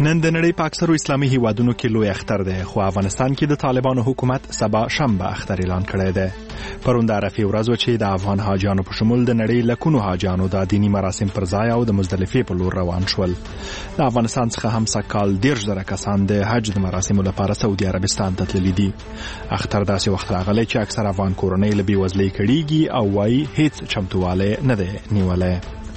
نن د نړۍ په اکثرو اسلامي هیوادونو کې لوی اختر دی، خو افغانستان کې د طالبانو حکومت سبا شنبه اختر اعلان کړی دی. پرون د عرفې ورځ و چې د افغان حاجیانو په شمول د نړۍ لکونو حاجیانو د دینی مراسم پر ځای او د مزدلفې په لور روان شول. د افغانستان څخه هم سږکال 10,000 کسان د حج د مراسمو لپاره سعودي عربستان ته تللي دي. اختر داسې وخت راغلی چې اکثر افغان کورنۍ له بېوزلۍ کړېږي او وایي هیڅ چمتووالی نه دی نیولی.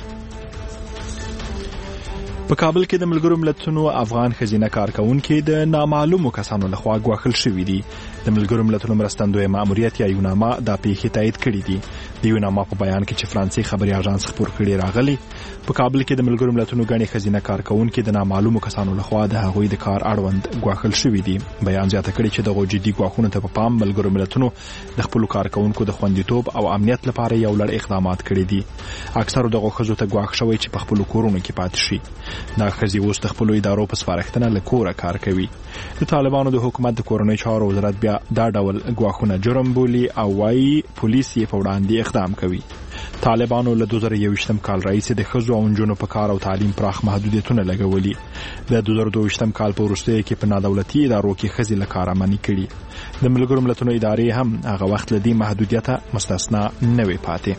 په کابل کې د ملګرو ملتونو افغان ښځینه کارکوونکي د نامعلومو کسانو لخوا ګواښل شوي دي. د ملګرو ملتونو مرستندوی ماموریت یا یوناما دا پیښې تایید کړي دي. د یوناما په بیان کې چې فرانسې خبري اژانس خپور کړي راغلي، په کابل کې د ملګرو ملتونو غني ښځینه کارکوونکي د نامعلومو کسانو لخوا د هغوی د کار اړوند ګواښل شوي دي. بیان زیاته کړي چې دغه جدي ګواښونو ته په پام ملګرو ملتونو د خپل کارکوونکو د خوندیتوب او امنیت لپاره یو لړ اقدامات کړي دي. اکثر دغه ښځو ته ګواښ شوی چې په خپل کورونو کې پاتې شي. دا ښځې اوس د خپلو ادارو په سپارښتنه له کوره کار کوي. د طالبانو د حکومت د کورنۍ چارو وزارت بیا دا ډول ګواښونه جرم بولي او وایي پولیس یې په وړاندې اقدام کوي. طالبانو له 2021 کال راهیسې د ښځو او نجونو په کار او تعلیم پراخ محدودیتونه لګولي. د 2022 کال په وروستیو کې په نادولتي ادارو کې ښځې له کاره منع کړي. د ملګرو ملتونو ادارې هم هغه وخت له دې محدودیته مستثنا نه وي پاتې.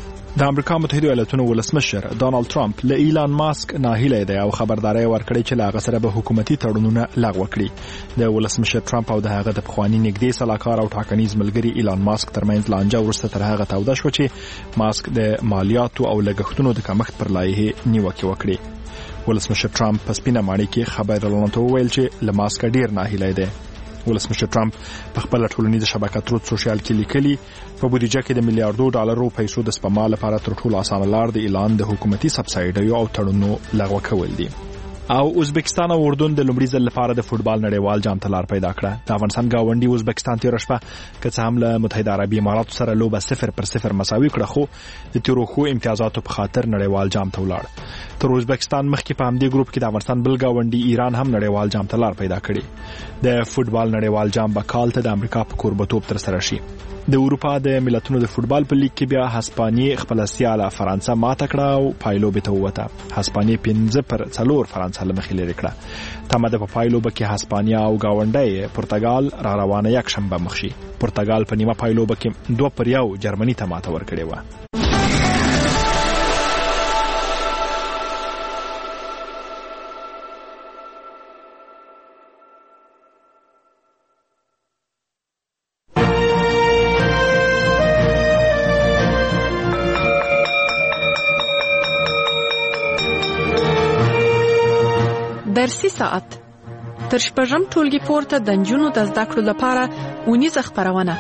د امریکا متحده ایالاتونو ولسمشر ډانلډ ټرمپ له ایلان ماسک ناهیلی دی او خبرداري ورکړې چې له هغه سره به حکومتي تړونونه لغوه کړي. د ولسمشر ټرمپ او د هغه د پخواني نږدې سلاکار او ټاکنیز ملګري ایلان ماسک ترمنځ لانجه وروسته تر هغه توده شوه چې ماسک د مالیاتو او لګښتونو د کمښت پر لایحې نیوکې وکړي. ولسمشر ټرمپ په سپینه ماڼۍ کې خبريالانو ته وویل چې له ماسک ډیر ناهیلی دی. ولسمشر ټرمپ په خپل ټولنیز شبکه تروت سوشل کې لیکلي، په بودیجه کې د $1,000,000,000 پیسو د سپما لپاره تر ټولو اسانه لار د اعلان د حکومتي سبسایډیو او تړونونو لغوه کول دي. او ازبکستان او اردن د لومړي ځل لپاره د فوتبال نړیوال جام ته لار پیدا کړه. د افغانستان گاونډي ازبکستان تیر شپه که څه هم له متحده عربي اماراتو سره لوبه 0-0 مساوي کړه، خو د تیرو خو امتیازاتو په خاطر نړیوال جام ته ولاړ. تر ازبکستان مخکې په همدې ګروپ کې د افغانستان بل گاونډي ایران هم نړیوال جام ته لار پیدا کړي. د فوتبال نړیوال جام به کال ته د امریکا په کوربتوب تر سره شي. د اروپا د ملتونو د فوتبال په لیګ کې بیا هسپانیې خپل سیاله فرانسه ماته کړه او پایلوبې ته ووته. هسپانیې 5-4 فرانسه له مخې لرې کړه. تمه ده په پایلوبه کې هسپانیا او گاونډی پرتګال را روانه یک شنبه مخ شي. پرتګال په نیمه پایلوبه کې 2-1 جرمني ته ماته ورکړې وه. درسي ساعت تر شپږم ټولګي پورته د نجونو د زده کړو لپاره اونیزه خپرونه.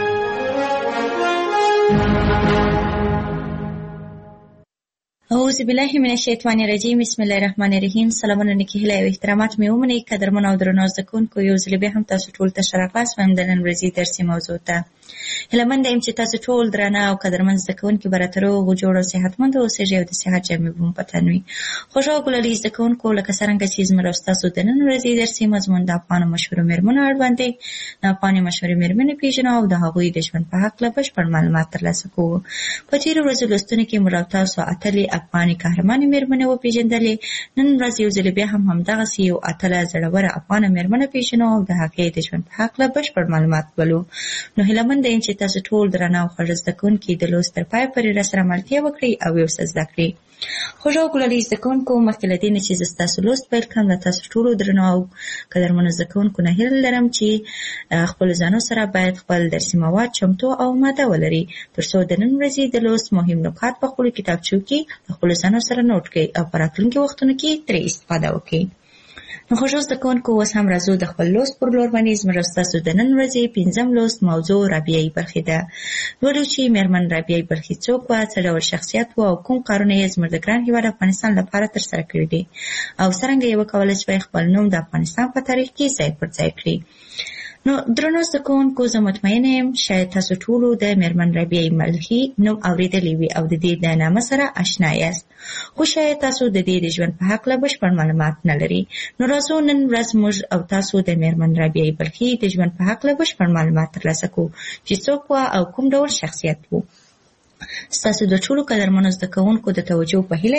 اعوذ بالله من الشیطان الرجیم. بسم الله الرحمن الرحیم. سلامونه نیکی هیله او احترامات مې ومنئ. قدرمن او درنو زده کوونکو، یو ځل بیا هم تاسو ټول ته ښه راغلاست وایم د نن ورځې درسي موضوع ته. هیله مند یم چې تاسو ټول درانه او قدرمن زده کوونکي به راته روغ او جوړ او صحتمند اوسئ او د صحت جامې به مو په تن وي. خوږ او ګلالي زده کوونکو، لکه څرنګه چې زموږ او ستاسو د نن ورځې درسي مضمون د افغانو مشهورو مېرمنو اړوند دی. د افغاني مشهورې مېرمنې پېژنو او د هغوی د ژوند په هکله بشپړ معلومات ترلاسه کوو. په تېرو ورځو لوستونو کې موږ او تاسو اتلې افغاني قهرمانې مېرمنې وپېژندلې. نن ورځ یو ځل بیا هم همدغسې یو اتله زړوره افغانه مېرمنه پېژنو او د هغې د ژوند په هکله بشپړ معلومات ولو. نو هیله مند یم چې تاسو ټول درانه او خوږ زده کوونکي د لوست تر پایه پورې راسره ملتیا وکړئ او یو څه زده کړئ. خوږ او ګلالي زده کوونکو، مخکې له دې نه چې زه ستاسو لوست پیل کړم، له تاسو ټولو درنو او قدرمنو زده کوونکو نه هیله لرم چې خپلو ځانو سره باید خپل درسي مواد چمتو او ماده ولري، تر څو د نن ورځې د لوست مهم نکات په خپلو کتابچو کې د خپلو ځانو سره نوټ کړئ او په راتلونکي وختونو کې ترې استفاده وکړئ. نو خوږو زده کوونکو، اوس هم راځو د خپل لوست پر لور باندې. زموږ او ستاسو د نن ورځې 5م لوست موضوع رابعه بلخي ده. لولو چې مېرمن رابعه بلخي څوک وه، څه ډول شخصیت و او کوم کارونه یې زموږ د ګران هېواد افغانستان لپاره ترسره کړي دي او څرنګه یې وکولی شوی خپل نوم د افغانستان په تاریخ کې ځای پر ځای کړي. نو درنو زده کوونکو، زه مطمئنه یم شاید تاسو ټولو د مېرمن رابعه بلخي نوم اورېدلی وي او د دې د نامه سره اشنا یاست، خو شاید تاسو د دې د ژوند په هکله بشپړ معلومات نه لرئ. نو راځو نن ورځ موږ او تاسو د مېرمن رابعه بلخي د ژوند په هکله بشپړ معلومات ترلاسه کوو چې څوک وه او کوم ډول شخصیت و. ستاسو د ټولو قدرمنو زده کوونکو د توجه په هیله یم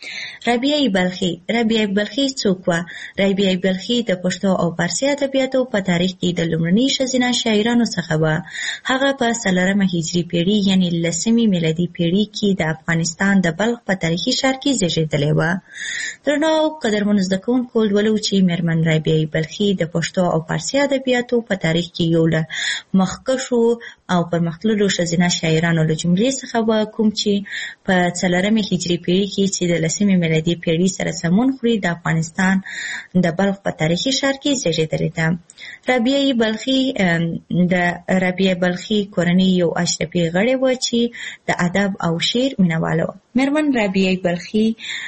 رابعه بلخي څوک وه؟ رابعه بلخي د پښتو او فارسي ادبیاتو په تاریخ کې د لومړني ښځینه شاعرانو څخه وه. هغه په 4 هجري پیړۍ یعنې 10 میلادي پیړۍ کې د افغانستان د بلخ په تاریخي ښار کې زیږېدلې وه. درنو او قدرمنو زده کوونکو، لولو چې میرمن رابعه بلخي د پښتو او فارسي ادبیاتو په تاریخ کې یو له مخکښو او پرمختللو ښځینه شاعرانو له جملې څخه وه، کوم چې په 4 هجري پیړۍ کې چې د 10 میلادي پیړۍ سره سمون خوري د افغانستان د بلخ په تاریخي ښار کې زیږېدلې ده. د رابعه بلخي کورنۍ یو اشرفي غړی وه چې د ادب او شعر مینهواله وه. میرمن رابعه بلخي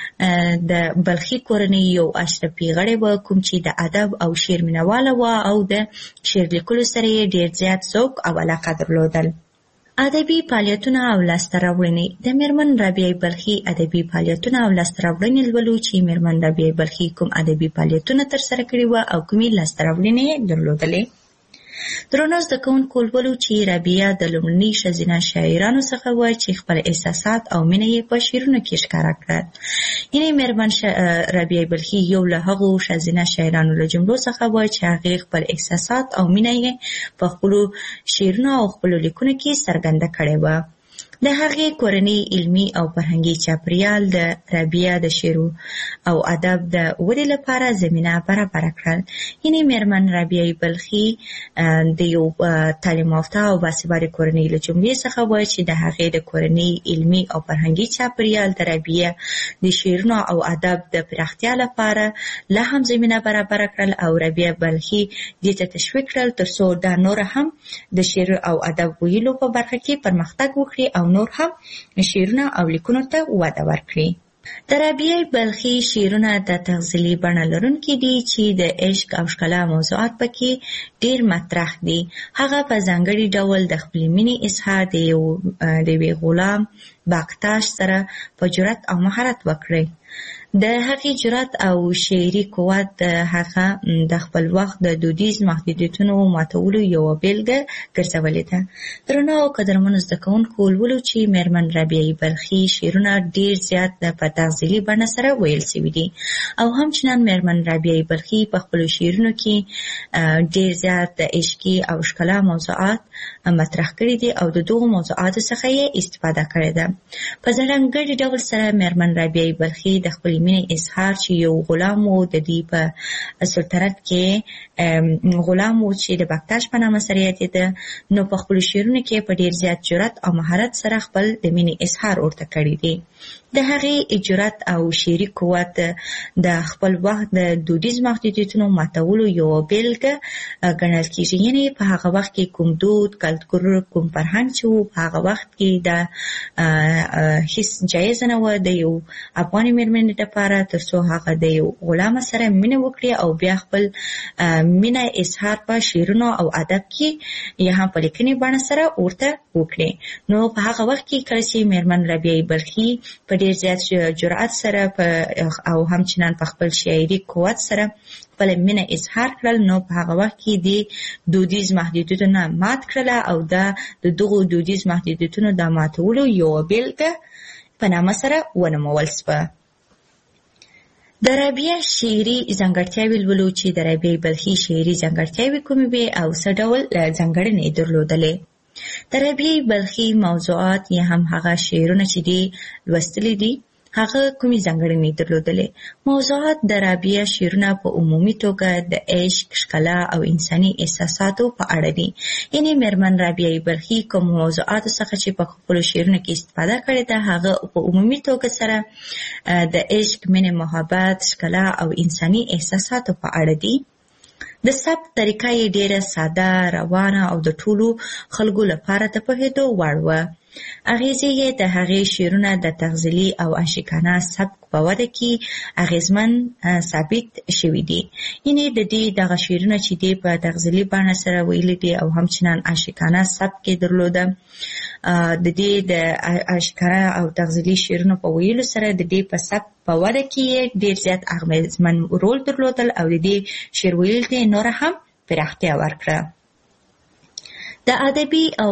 د بلخي کورنۍ یو اشرفي غړی وه، کوم چې د ادب او شعر مینهواله وه او د شعر لیکلو سره یې ډېر زیات ذوق او علاقه درلودل. ادبي فعالیتونه او لاسته راوړنې. د میرمن رابعه بلخي ادبي فعالیتونه او لاسته راوړنې لولو چې میرمن رابعه بلخي کوم ادبي فعالیتونه ترسره کړي وه او کومې لاسته راوړنې یې درلودلې. درنو زده کوونکو، لولو چې رابعه د لومړني ښځینه شاعرانو څخه وه چې خپل احساسات او مینه یې په شعرونو کې ښکاره کړل. یعنې میرمن رابعه بلخي یو له هغو ښځینه شاعرانو له جملو څخه وه چې هغې خپل احساسات او مینه یې په خپلو شعرونو او خپلو لیکنو کې څرګنده کړې وه. د هغې کورنۍ علمي او فرهنګي چاپریال د رابعه د شعر او ادب د ودې لپاره زمینه برابره کړل. یعنې میرمن رابعه بلخي د یو تعلیم یافته او باسواده کورنۍ له جملې څخه وه چې د هغې د کورنۍ علمي او فرهنګي چاپریال د رابعه د شعرونو او ادب د پراختیا لپاره لا هم زمینه برابره کړل او رابعه بلخي دې ته تشویق کړل ترڅو دا نور هم د شعر او ادب ویلو په برخه کې پرمختګ وکړي او نور هم شعرونه او لیکنو ته وده ورکړي. د رابعه بلخي شعرونه د تغزلي بڼه لرونکي دي چې د عشق او ښکلا موضوعات پکې ډېر مطرح دي. هغه په ځانګړي ډول د خپلې مینې اظهار د یوې غلام باکتاش سره په جرأت او مهارت وکړي. د هغې جرأت او شعري قوت هغه د خپل وخت د دودیز محدودیتونو ماتولو یوه بیلګه ګرځولې ده. درنو او قدرمنو زده کوونکو، لولو چې میرمن رابعه بلخي شعرونه ډېر زیات په تغزلي بڼه سره ویل سوي دي او همچنان میرمن رابعه بلخي په خپلو شعرونو کې ډېر زیات د عشقي او ښکلا موضوعات مطرح کړي دي او د دغو موضوعاتو څخه یې استفاده کړې ده. په ځانګړي ډول سره میرمن رابعه بلخي د خپلې مینې اظهار چې یو غلام و د دې په سلطنت کې غلام و چې د باکتاش په نامه سره یادېده، نو په خپلو شعرونو کې په ډېر زیات جرأت او مهارت سره خپل د مینې اظهار ورته کړی دی. د هغې جرأت او شعري قوت د خپل وخت د دودیز محدودیتونو ماتولو یوه بیلګه ګڼل کېږي. یعنې په هغه وخت کې کوم دود، کلتور، کوم فرهنګ چې و، په هغه وخت کې دا هیڅ جایزه نه وه د یو افغاني مېرمنې لپاره ترڅو هغه د یو غلام سره مینه وکړي او بیا خپل مینه اظهار په شعرونو او ادب کې یا هم په لیکنې بڼه سره ورته وکړي. نو په هغه وخت کې کله چې میرمن رابعه بلخي په ډېر زیات جرأت سره او همچنان په خپل شاعري قوت سره خپل مینه اظهار کړل، نو په هغه وخت کې د دودیز محدودیتونه مات کړله او دا د دغو دودیز محدودیتونو د ماتولو یوه بیلګه په نامه سره ونومول شوه. د رابعه شعري ځانګړتیاوې لولو چې د رابعه بلخي شعري ځانګړتیاوې کومې وې او څه ډول ځانګړنې درلودلې. د رابعه بلخي موضوعات یا هم هغه شعرونه چې دي لوستلي دي هغه کومې ځانګړنې درلودلې. موضوعات د رابعه شعرونه په عمومي توګه د عشق، ښکلا او انساني احساساتو په اړه دي. یعنې میرمن رابعه بلخي کوم موضوعاتو څخه چې په خپلو شعرونو کې استفاده کړې ده هغه په عمومي توګه سره د عشق، مینې، محبت، ښکلا او انساني احساساتو په اړه دي. د ثبت طریقه یې ډېره ساده، روانه او د ټولو خلکو لپاره د پوهېدو وړ وه. اغیزې یې د هغې شعرونه د تغزلي او عاشقانه سبک په وده کې اغیزمن ثابت شوي دي. یعنې د دې دغه شعرونه چې دی په تغزلي بڼه سره ویلي دي او همچنان عاشقانه سبک یې درلوده. د دې د عاشقانه او تغزلي شعرونو په ویلو سره د دې په سبک په وده کې ډېر زیات اغیزمن رول درلودل او د دې شعر ویل ته نور هم پراختیا ورکړه. د ادب او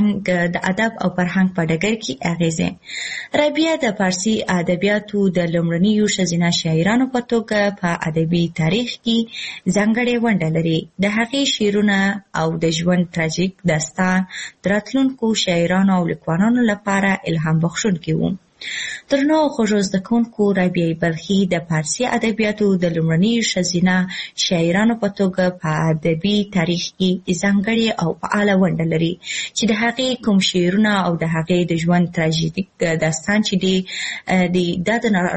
فرهنګ په ډګر کې اغیزه. رابعه د فارسي ادبیاتو د لومړنیو ښځینه شاعرانو په توګه په ادبي تاریخ کې ځانګړې ونډه لري. د هغې شعرونه او د ژوند تراژیک داستان د راتلونکو شاعرانو او لیکوالانو لپاره الهام بخښونکي وو. درنو او خوږو زده کوونکو، رابعه بلخي د فارسي ادبیاتو د لومړنیو ښځینه شاعرانو په توګه په ادبي تاریخ کې ځانګړې او فعاله ونډه لري چې د هغې کوم شعرونه او د هغې د ژوند تراژیک داستان چې دی د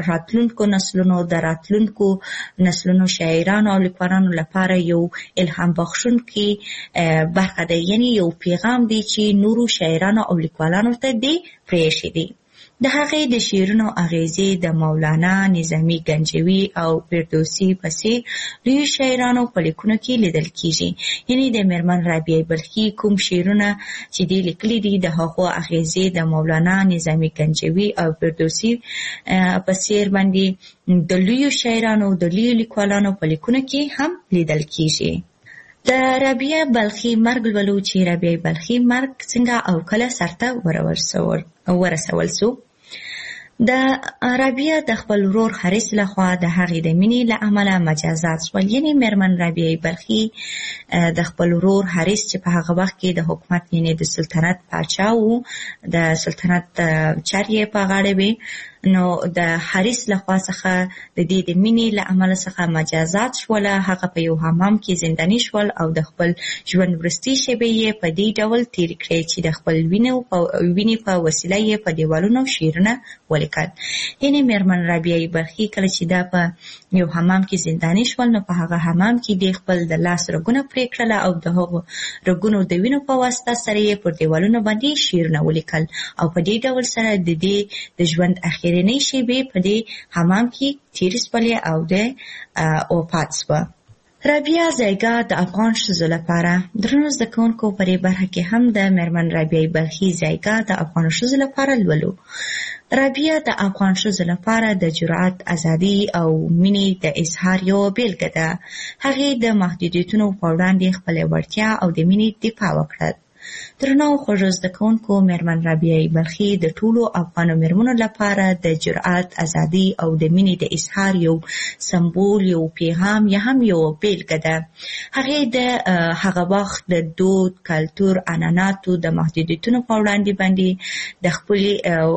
راتلونکو نسلونو شاعرانو او لیکوالانو لپاره یو الهام بخښونکی برخه ده، یعنی یو پیغام دی چې نورو شاعرانو او لیکوالانو ته دی پرېښی دی. د هغې د شعرونو اغیزې د مولانا، نظامي گنجوي او فردوسي په څېر لویو شاعرانو په لیکنو کې لیدل کېږي. یعنی د میرمن رابعه بلخي کوم شعرونه چې دی لیکلي دي د هغو اغیزې د مولانا، نظامي گنجوي او فردوسي په څېر باندې د لویو شاعرانو د لویو لیکوالانو په لیکنو کې هم لیدل کېږي. د رابعه بلخي مرګ لولو چې رابعه بلخي مرګ څنګه او کله سرته ورسول سو. د رابعه د خپل ورور حارث لخوا د هغې د مینې له امله مجازات شول. یعنی میرمن رابعه بلخي د خپل ورور حارث چې په هغه وخت کې د حکومت یعنی د سلطنت پاچا وو، د سلطنت چارې په غاړه وې، نو د حارث لخوا څخه د دې د مینې له امله څخه مجازات شول. هغه په یو حمام کې زنداني شول او د خپل ژوند وروستۍ شېبې یې په دې ډول تېرې کړې چې د خپل وینې په وسیله یې په دیوالونو شعرونه ولیکل. یعنې میرمن رابعه بلخي کله چې دا په یو حمام کې زنداني شول، نو په هغه حمام کې د خپل د لاس رګونه پرې کړل او د هغو رګونو د وینو په واسطه سره یې پر دیوالونو باندې شعرونه ولیکل او په دې ډول سره د دې د ژوند اخرنۍ شېبې په دې حمام کې تېرې شولې او د وفات شوه. رابعه ځایګه د افغان ښځو لپاره. درنو زده کوونکو، په دې برخه کې هم د میرمن رابعه بلخي ځایګه د افغان ښځو لپاره لولو. رابعه د افغان ښځو لپاره د جرأت، ازادي او مینې د اظهار یوه بیلګه ده. هغې د محدودیتونو په وړاندې خپله وړتیا او د مینې دفاع وکړه. درنو خوږو زده کوونکو، میرمن رابعه بلخي د ټولو افغانو میرمنو لپاره د جرأت، ازادي او د مینې د اظهار یو سمبول، یو پیغام یا هم یو بیلګه ده. هغې د هغه وخت د دود، کلتور، عنعناتو د محدودیتونو په وړاندې باندې د خپلې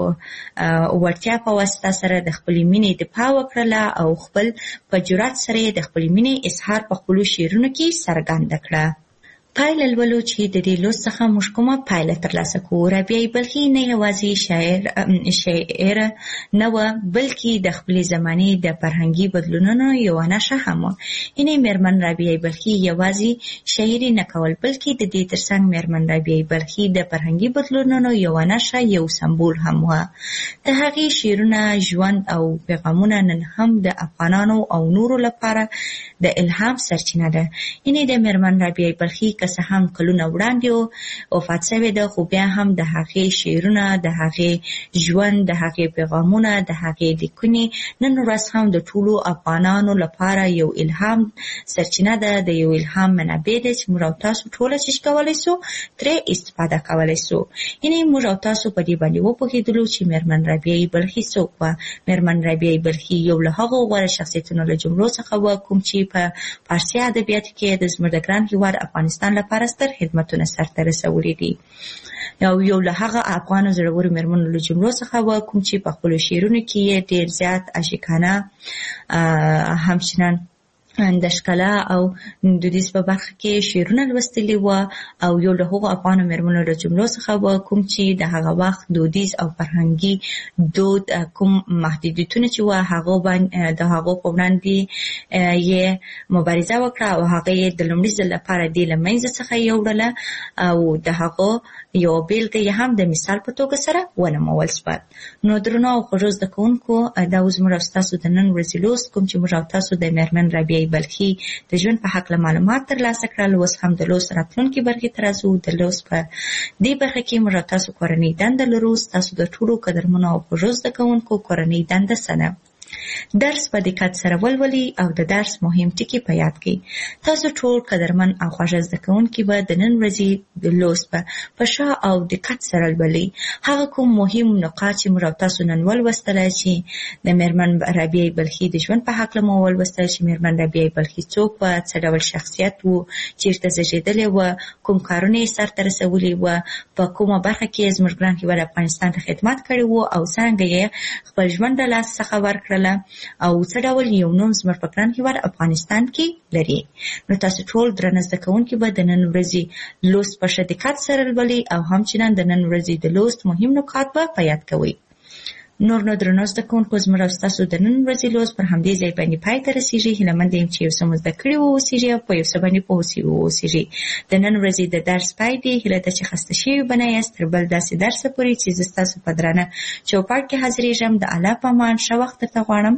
وړتیا په واسطه سره د خپلې مینې دفاع وکړله او خپل په جرأت سره د خپلې مینې اظهار په خپلو شعرونو کې څرګنده کړه. پایله لولو چې د دې لوست څخه موږ کومه پایله ترلاسه کوو. رابعه بلخي نه یوازې شاعر نه وه، بلکې د خپلې زمانې د فرهنګي بدلونونو یوه نښه هم وه. یعنې میرمن رابعه بلخي یوازې شاعري نه کول، بلکې د دې ترڅنګ میرمن رابعه بلخي د فرهنګي بدلونونو یوه نښه، یو سمبول هم وه. د هغې شعرونه، ژوند او پیغامونه نن هم د افغانانو او نورو لپاره د الهام سرچینه ده. یعنې د میرمن رابعه بلخي که څه هم کلونه وړاندې وفات شوې ده، خو بیا هم د هغې شعرونه، د هغې ژوند، د هغې پیغامونه، د هغې لیکنې نن ورځ هم د ټولو افغانانو لپاره یو الهام سرچینه ده، د یو الهام منابع ده چې موږ او تاسو ټوله چې کولی سو ترې استفاده کولی سو. یعنې موږ او تاسو په دې باندې وپوهېدلو چې میرمن رابعه بلخي څوک وه. میرمن رابعه بلخي یو له هغو غوره شخصیتونو له جملو څخه وه کوم چې په فارسي ادبیاتو کې د زموږ د ګران هېواد افغانستان لپاره ستر خدمتونه سرته رسولي دي. یو له هغه افغانو زړورو میرمنو له جملو څخه وه کوم چې په خپلو شعرونو کې یې ډېر زیات عاشقانه، همچنان د ښکلا او دودیز په برخه کې شعرونه لوستلي وه، او یو له هغو افغانو میرمنو له جملو څخه وه کوم چې د هغه وخت دودیز او فرهنګي دود کوم محدودیتونه چې وه د هغو په وړاندې یې مبارزه وکړه او هغه یې د لومړي ځل لپاره دې له منځه څخه یوړله او د هغو یو بیلګه یې هم د مثال په توګه سره ونمول شوه. نو درنو او خوږو زده کوونکو، دا اوس موږ او ستاسو د نن ورځې لوست کوم چې موږ او تاسو د میرمن رابعه بلخي د ژوند په هکله معلومات ترلاسه کړل. اوس هم د لوست راتلونکي برخې ته راځو. د لوست په دې برخه کې موږ او تاسو کورنۍ دنده لرو. ستاسو د ټولو قدرمنو او خوږو زده کوونکو کورنۍ دنده څه ده؟ درس په دقت سره ولولئ او د درس مهم ټکي په یاد کړئ. تاسو ټول قدرمن او خوږ زده کوونکي به د نن ورځې د لوست په ښه او دقت سره لولئ. هغه کوم مهم نقاط چې موږ تاسو نن ولوستل چې د میرمن رابعه بلخي د ژوند په هکله مو ولوستل چې میرمن رابعه بلخي څوک وه، څه ډول شخصیت و، چیرته زیږېدلې وه، کوم کارونه یې سرته رسولي وه، په کومه برخه کې زموږ ګران هېواد افغانستان ته خدمت کړی و او څنګه یې خپل ژوند د لاس څخه ورکړله او څه ډول یو نوم زموږ په ګران هېواد افغانستان کې لري. نو تاسو ټول درنه زده کوونکي به د نن ورځې لوست په ښه دقت سره لولئ او همچنان د نن ورځې د لوست مهم نکات به په یاد کوئ. نور نو درنو زده کوونکو زموږ او ستاسو د نن ورځې لوست پر همدې ځای باندې پای ته رسېږي. هیله مند یم چې یو څه مو زده کړي واوسېږي او په یو څه باندې پوه سوي واوسېږي. د نن ورځې د درس پای دی. هیله ده چې خسته شوي به نه یاست. تر بل داسې درسه پورې چې زه ستاسو په درانه چوپړ کې حاضرېږم. د الله په امان ښه وخت درته غواړم.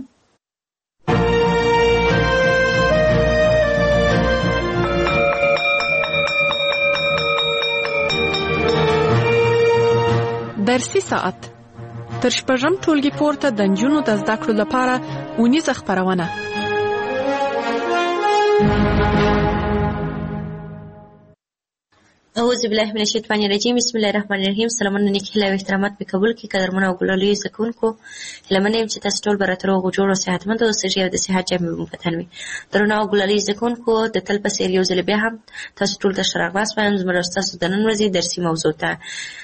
درسي ساعت تر شپږم ټولګي پورته د نجونو د زده کړو لپاره اونیزه خپرونه. اعوذ بالله من الشیطان الرجیم. بسم الله الرحمن الرحیم. سلامونه نیک هیله او احترامات په قبول کې قدرمن او ګلالي زکونکو. هیله یم چې تاسو ټول براتر او جوړ او صحتمند اوسئ او د صحت جامې مو په تن وي. درنو او ګلالي زکونکو د تل په څیر یو ځل بیا هم تاسو ټول ته ښه راغلاست وایم زموږ تاسو د نن ورځې درسي موضوع ته.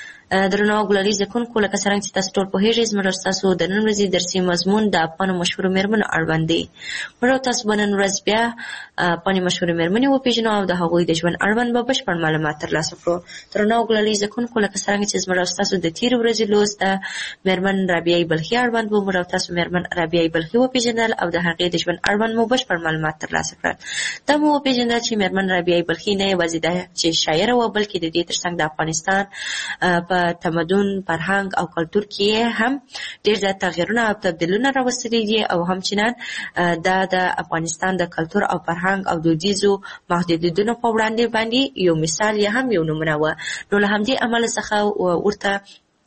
درنو او ګلالي زکونکو لکه څرنګه چې تاسو ټول پوهیږئ زموږ تاسو د نن ورځې درسي مضمون د افغانو مشهورو میرمنو اړوند دی. موږ تاسو به نن ورځ بیا افغاني مشهورې میرمنې وپېژنو او د هغوی د ژوند اړوند به بشپړ معلومات ترلاسه کړو. درنو او ګلالي زکونکو لکه څرنګه چې زموږ تاسو د تېرې ورځې لوست د میرمن رابعه بلخي اړوند و. موږ تاسو میرمن رابعه بلخي وپېژندل او د هغې د ژوند اړوند مو بشپړ معلومات ترلاسه کړل. دا مو وپېژندل چې میرمن رابعه بلخي نه یوازې ده چې شاعره وه بلکې د دې تر څنګ د افغانستان په تمدن فرهنګ او کلتور کې هم ډېر زیات تغیرونه او تبدیلونه راوستلي دي او همچنان دا د افغانستان د کلتور او فرهنګ او دودیزو محدودیتونو په وړاندې باندې یو مثال یا هم یو نمونه وه. نو له همدې امله څخه ورته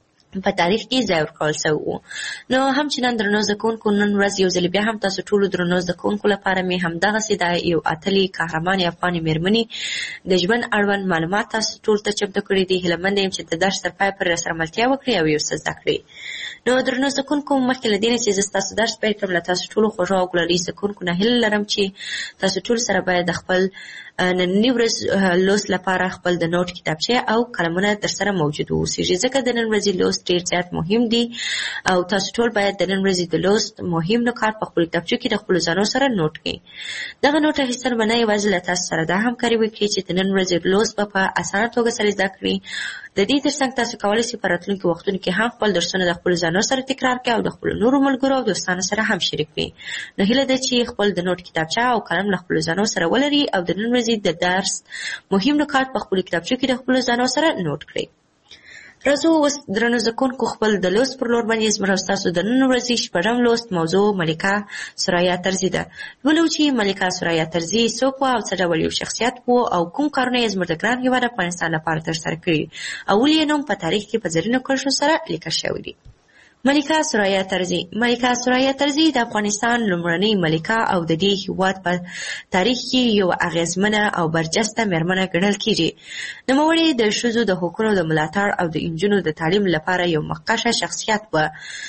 په تاریخ کې ځای ورکول شوی و. نو همچنان درنو زده کوونکو نن ورځ یو ځل بیا هم تاسو ټولو درنو زده کوونکو لپاره مې همدغسې د یو اتلې قهرمانې افغانې میرمنې د ژوند اړوند معلومات تاسو ټول ته چمتو کړي دي. هیله منده یم چې د درس تر پای پورې راسره ملتیا وکړئ او یو څه زده کړئ. نو درنو زده کوونکو مخکې له دې نه چې زه ستاسو درس پیل کړم له تاسو ټولو خوږو او ګلالي زده کوونکو نه هیله لرم چې تاسو ټول سره باید د خپل ننني ورځ لوست لپاره خپل د نوټ کتابچه او قلمونه درسره موجود واوسېږي ځکه د نن ورځې لوست ډېر زیات مهم دي او تاسو ټول باید د نن ورځې د لوست مهم نکات په خپلو کتابچو کې د خپلو ځانو سره نوټ کړئ. دغه نوټ اخیستل به نه یوازې له تاسو سره دا همکاري وکړي چې د نن ورځې لوست به په اسانه توګه سره زده کړئ. د دې تر څنګ تاسو کولی شئ په راتلونکي وختونو کې هم خپل درسونه د خپلو ځانو سره تکرار کړئ او د خپلو نورو ملګرو او دوستانو سره هم شریک کړئ. نو هیله ده چې خپل د نوټ کتابچه او قلم له خپلو ځانو سره ولرئ او د نن ورځې د درس مهم نکات په خپلو کتابچو کې د خپلو ځانو سره نوټ کړئ. راځو اوس درنو زده کوونکو خپل د لوست پر لور باندې زموږ او ستاسو د نن ورځې شپږم لوست موضوع ملکه ثریا طرزي ده. لولو چې ملکه ثریا طرزي څوک وه او څه ډول یو شخصیت و او کوم کارونه یې زموږ د ګران هېواد افغانستان لپاره ترسره کړي او ولې یې نوم په تاریخ کې په زرینو کرښو سره لیکل شوی دی. ملکه ثریا طرزي. ملکه ثریا طرزي د افغانستان لومړنۍ ملکه او د دې هېواد په تاریخ کې یو اغیزمنه او برجسته میرمنه ګڼل کېږي. نوموړې د ښځو د حقونو د ملاتړ او د نجونو د تعلیم لپاره یو مخکښه شخصیت وه.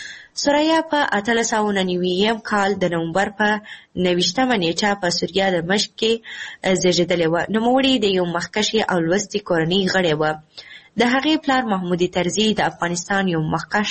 ثریا په 1899 کال د نومبر په 29مه نیټه په سوریه د دمشق کې زیږېدلې وه. نوموړې د یو مخکښې او لوستې کورنۍ غړې وه. د هغې پلار محمود طرزي د افغانستان یو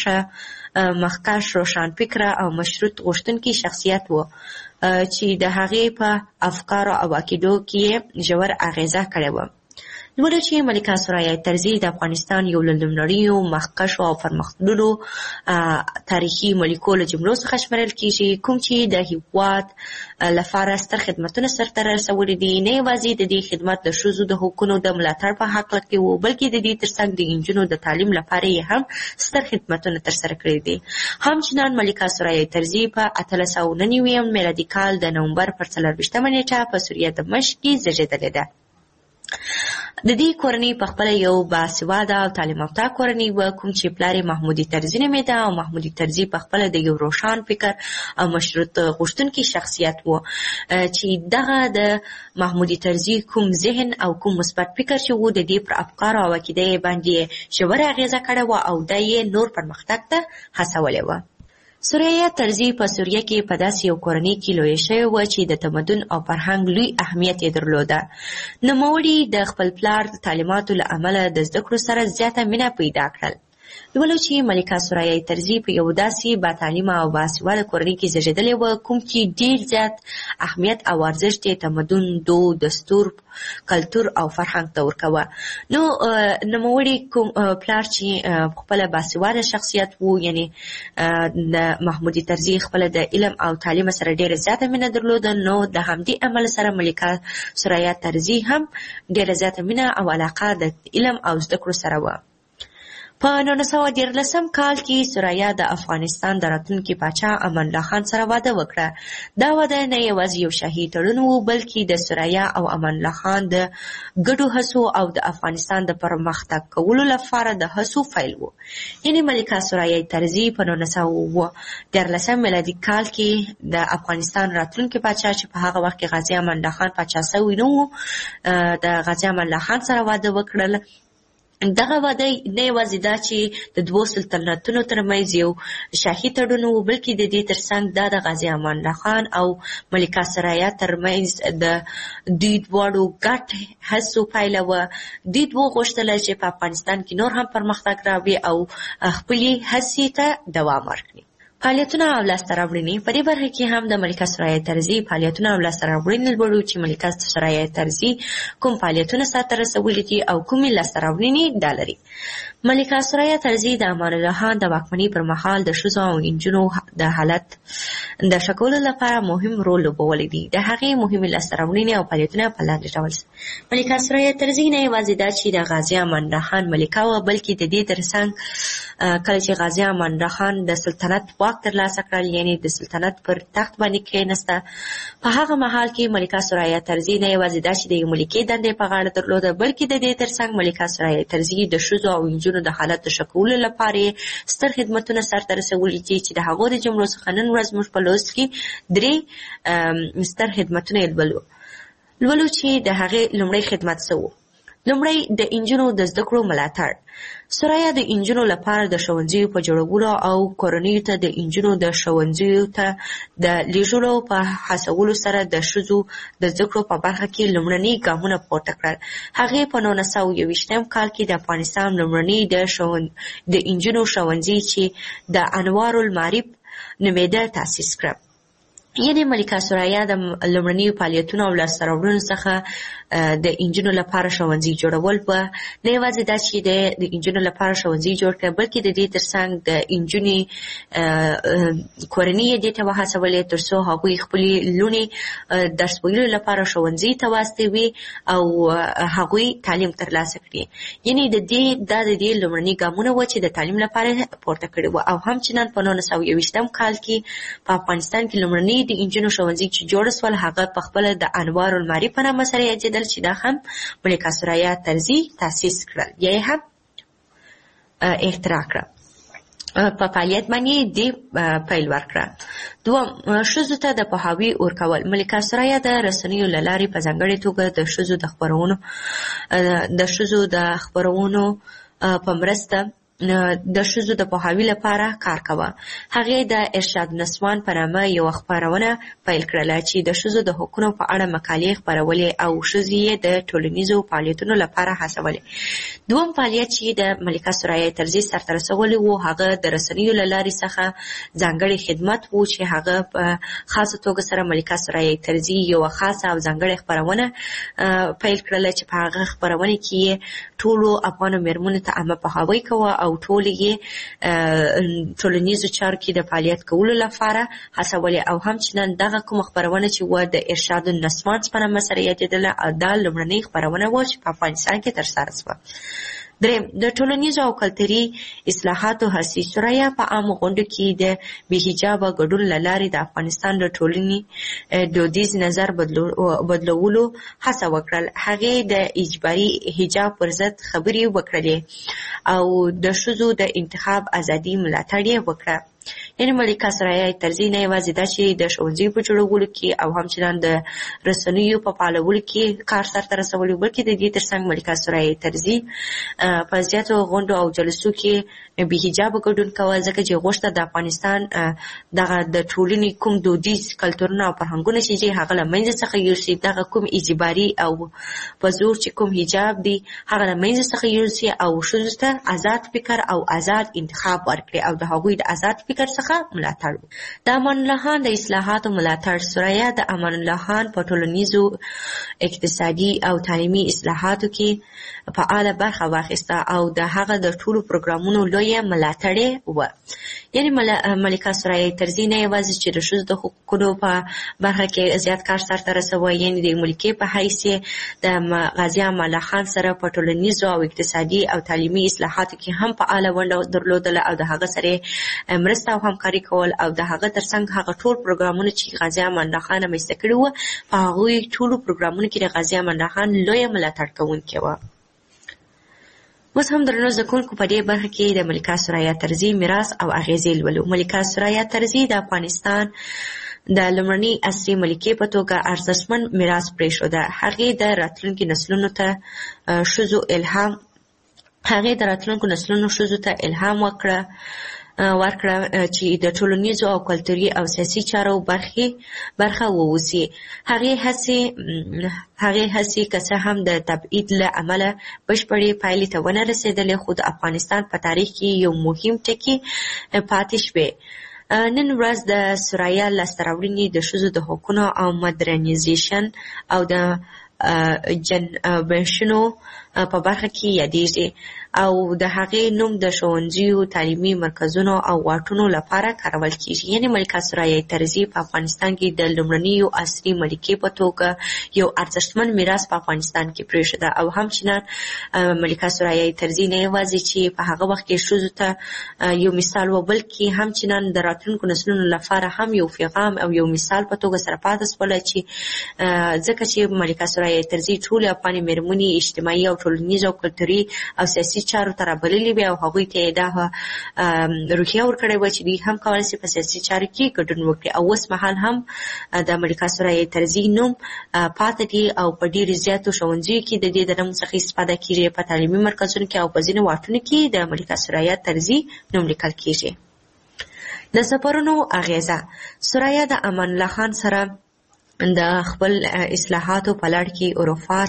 مخکښ روښانفکره او مشروط غوښتونکی شخصیت و چې د هغې په افکارو او عقیدو کې ژور اغیزه کړې وه. لولو چې ملکه ثریا طرزي د افغانستان یو له لومړنیو مخکښو او پرمختللو تاریخي ملکو له جملو څخه شمېرل کېږي کوم چې د هېواد لپاره ستر خدمتونه سرته رسولي دي. نه یوازې د دې خدمت د ښځو د حقونو د ملاتړ په هکله کې و بلکې د دې تر څنګ د نجونو د تعلیم لپاره یې هم ستر خدمتونه ترسره کړي دي. همچنان ملکه ثریا طرزي په 1899 میلادي کال د نومبر پر 24مه نیټه په سوریه دمشق کې زیږېدلې ده. د دې کورنۍ په خپله یو باسواده او تعلیم یافته کورنۍ وه، کوم چې پلار یې محمودي طرزي نومېده او محمودي طرزي په خپله د یو روښان فکر او مشروط غوښتونکي شخصیت و، چې دغه د محمودي طرزي کوم ذهن او کوم مثبت فکر چې و د دې پر افکارو او عقیده یې باندې ژوره اغېزه کړې وه او دا یې نور پرمختګ ته هڅولې وه. سریا طرزي په سوریه کې په داسې یو کورنۍ کې لویه شوې وه چې د تمدن او فرهنګ لوی اهمیت یې درلوده. نوموړي د خپل پلار د تعلیماتو له امله د زده کړو سره زیاته مینه پیدا کړل. لولو چې ملکه سریا طرزي په یو داسې باتعلیمه او باسواده کورنۍ کې زیږېدلې وه کوم چې ډېر زیات اهمیت او ارزښت یې تمدن، دود، دستور، کلتور او فرهنګ ته ورکوه. نو نوموړي کوم پلار چې خپله باسواده شخصیت و، یعنی د محمودي طرزي خپله د علم او تعلیم سره ډېره زیاته مینه درلوده، نو د همدې عمل سره ملکه سریا طرزي هم ډېره زیاته مینه او علاقه د علم او زده کړو سره وه. په 1913 کال کې سریا د افغانستان د راتلونکي پاچا امان الله خان سره واده وکړه. دا واده نه یوازې یو شاهي تړون و، بلکې د سریا او امان الله خان د ګډو هڅو او د افغانستان د پرمختګ کولو لپاره د هڅو پیل و. یعنې ملکه سریا طرزي په 1913 میلادي کال کې د افغانستان راتلونکي پاچا چې په هغه وخت کې غازي امان الله خان پاچا سوی نه و، د غازي امان الله خان سره واده وکړل. دغه واده نه یوازې دا چې د دوو سلطنتونو ترمنځ یو شاهي تړون و، بلکې د دې ترڅنګ دا د غازي امان الله خان او ملکه سریا ترمنځ د دوی دواړو ګډ هڅو پایله وه. دوی دوی غوښتل چې په افغانستان کې نور هم پرمختګ راوړي او خپلې هڅې ته دوام ورکړي. فعالیتونه او لاسته راوړنې په دې برخه کې هم د ملکه سریا طرزي فعالیتونه او لاسته راوړنې لولو چې ملکه سریا طرزي کوم فعالیتونه سرته رسولي دي او کومې لاسته راوړنې دا لري. ملکه سریا طرزي د امان الله خان د واکمنۍ پر مهال د ښځو او نجونو د حالت د ښه کولو لپاره مهم رول لوبولی دی. د هغې مهمې لاسته راوړنې او فعالیتونه په لاندې ډول ملکه سریا طرزي نه یوازې دا چې د غازي امان الله خان ملکه وه، بلکې د دې ترڅنګ کله چې غازي امان الله خان د سلطنت واک ترلاسه کړل، یعنی د سلطنت پر تخت باندې کېناسته، په هغه مهال کې ملکه سریا طرزي نه یوازې دا چې د یو ملکې دندې په غاړه درلوده، بلکې د دې ترڅنګ ملکه سریا طرزي د ښځو او نجونو د حالت د ښه کولو لپاره ستر خدمتونه سرته رسولي دي چې د هغو د جملو څخه نن ورځ موږ په لوست کې 3 ستر خدمتونه یې لولو چې د هغې لومړی خدمت څه و؟ لومړی د نجونو د زده کړو ملاتړ. سریا د نجونو لپاره د ښوونځیو په جوړولو او کورنیو ته د نجونو د ښوونځیو ته د لیږلو په هڅولو سره د ښځو د زده کړو په برخه کې لومړني ګامونه پورته کړل. هغې په 1921 کال کې د افغانستان لومړني د نجونو ښوونځي چې د انوار المعارف نومېده تاسیس کړه. یعنې ملکه سریا د لومړنیو فعالیتونو او لاسته راوړنو څخه د نجونو لپاره ښوونځي جوړول په نه یوازې دا چې د نجونو لپاره ښوونځي جوړ کړه، بلکې د دې ترڅنګ د نجونې کورنۍ یې دې ته وهڅولې تر څو هغوی خپلې لوڼې درس ویلو لپاره ښوونځي ته واستوي او هغوی تعلیم ترلاسه کړي. یعنې دا د دې لومړني ګامونه وه چې د تعلیم لپاره پورته کړي وه. او همچنان په 1921 کال کې په افغانستان کې لومړني د نجونو ښوونځي چې جوړ سول هغه په خپله د انوار المعارف په نامه سره یادېدل چې دا هم ملکه سریا طرزي تاسیس کړل یا یې هم اختراع کړه. په فعالیت باندې دې پیل ورکړه. دوم، ښځو ته د پوهاوي ورکول. ملکه سریا د رسنیو له لارې په ځانګړې توګه د ښځو د خپرونو په مرسته د ښځو د پوهاوي لپاره کار کوه. هغې د ارشاد النسوان په نامه یوه خپرونه پیل کړله چې د ښځو د حقونو په اړه مقالې خپرولې او ښځې یې د ټولنیزو فعالیتونو لپاره هڅولې. دوم فعالیت چې د ملکه سریا طرزي سرته رسولی و هغه د رسنیو له لارې څخه ځانګړی خدمت و چې هغه په خاصه توګه سره ملکه سریا طرزي یوه خاصه او ځانګړې خپرونه پیل کړله چې په هغه خپرونه کې یې ټولو افغانو مېرمنو ته عامه پوهاوی کوه او ټول یې ټولنیزو چارو کې د فعالیت کولو لپاره هڅولې. او همچنان دغه کومه خپرونه چې وه د ارشاد النسوان په نامه سره یادېدله، دا لومړنۍ خپرونه وه چې په افغانستان کې ترسره شوه. دریم د ټولنیزو او کلتوري اصلاحاتو هڅې. سوریا په عامو غونډو کې د بې حجابه ګډون له لارې د افغانستان د ټولنې دودیز نظر بدلولو هڅه وکړل. هغې د اجباري حجاب پر ضد خبرې وکړلې او د ښځو د انتخاب ازادي ملاتړ یې وکړه. یعنې ملکه ثریا طرزي نه یوازې دا چې د ښوونځیو په جوړولو کې او همچنان د رسنیو په فعالولو کې کار سرته رسولی، بلکې د دې ترڅنګ ملکه ثریا طرزي په زیاتو غونډو او جلسو کې بې حجابه ګډون کوه، ځکه چې غوښته د افغانستان دغه د ټولنې کوم دودیز کلتورونه او فرهنګونه چې هغه له منځه څخه یوسي، دغه کوم اجباري او په زور چې کوم حجاب دی هغه له منځه څخه یوسي او ښځو ته آزاد فکر او آزاد انتخاب ورکړي او د هغوی د آزاد فکر څخه ملاتړ. د امان الله خان د اصلاحاتو ملاتړ. سوریا د امان الله خان په ټولنیزو، اقتصادي او تعلیمي اصلاحاتو کې فعاله برخه واخیسته او د هغه د ټولو پروګرامونو لویه ملاتړې وه. یعنې ملکه ثریا طرزي نه یوازې چې د ښځو د حقوقو په برخه کې زیات کار سرته رسوه، یعنې د ملکې په حیث د غازي امان الله خان سره په ټولنیزو او اقتصادي او تعلیمي اصلاحاتو کې هم فعاله ونډه درلودله او د هغه سره مرسته او همکاري کول او د هغه ترڅنګ هغه ټول پروګرامونه چې غازي امان الله خان رامنځته کړي وو په هغوی ټولو پروګرامونو کې د غازي امان الله خان لویه ملاتړ کوونکې وه. اوس هم درنو زده کوونکو په دې برخه کې د ملکه ثریا طرزي میراث او اغیزې لولو. ملکه ثریا طرزي د افغانستان د لومړنۍ عصري ملکې په توګه ارزښتمن میراث پرېښوده. هغې د راتلونکو نسلونو ته ښځو ته الهام ورکړه چې د ټولنیزو او کلتوري او سیاسي چارو برخه ووسي. هغې هڅې که څه هم د تبعید له امله بشپړې پایلې ته ونه رسېدلې، خو د افغانستان په تاریخ کې یو مهم ټکی پاتې شوی. نن ورځ د سوریا لاسته راوړنې د ښځو د حقونو او مدرنیزیشن او د جنبشونو په برخه کې یادېږي او د هغې نوم د ښوونځیو، تعلیمي مرکزونو او واټونو لپاره کارول کیږي. یعنې ملکه ثریا طرزي په افغانستان کې د لومړنیو عصري ملکې په توګه یو ارزښتمن میراث په افغانستان کې پرېښوده او همچنان ملکه ثریا طرزي نه یوازې چې په هغه وخت کې ښځو ته یو مثال و، بلکې همچنان د راتلونکو نسلونو لپاره هم یو پیغام او یو مثال په توګه سره پاتې شوله، چې ځکه چې ملکه ثریا طرزي ټولې افغاني مېرمنې اجتماعي او ټولنیز او کلتوري او سیاسي چارو ته رابللې وې او هغوی ته یې دا روحیه ورکړې وه چې دوی هم کولی شي په سیاسي چارو کې ګډون وکړي. او اوس مهال هم د ملکه ثریا طرزي نوم پاتې دی او په ډېرو زیاتو ښوونځیو کې د دې د نوم څخه استفاده کېږي. په تعلیمي مرکزونو کې او په ځینو واټونو کې د ملکه ثریا طرزي نوم لیکل کېږي. د سفرونو اغیزه. سوریا د امان الله خان سره د خپل اصلاحاتو په لړ کې اروپا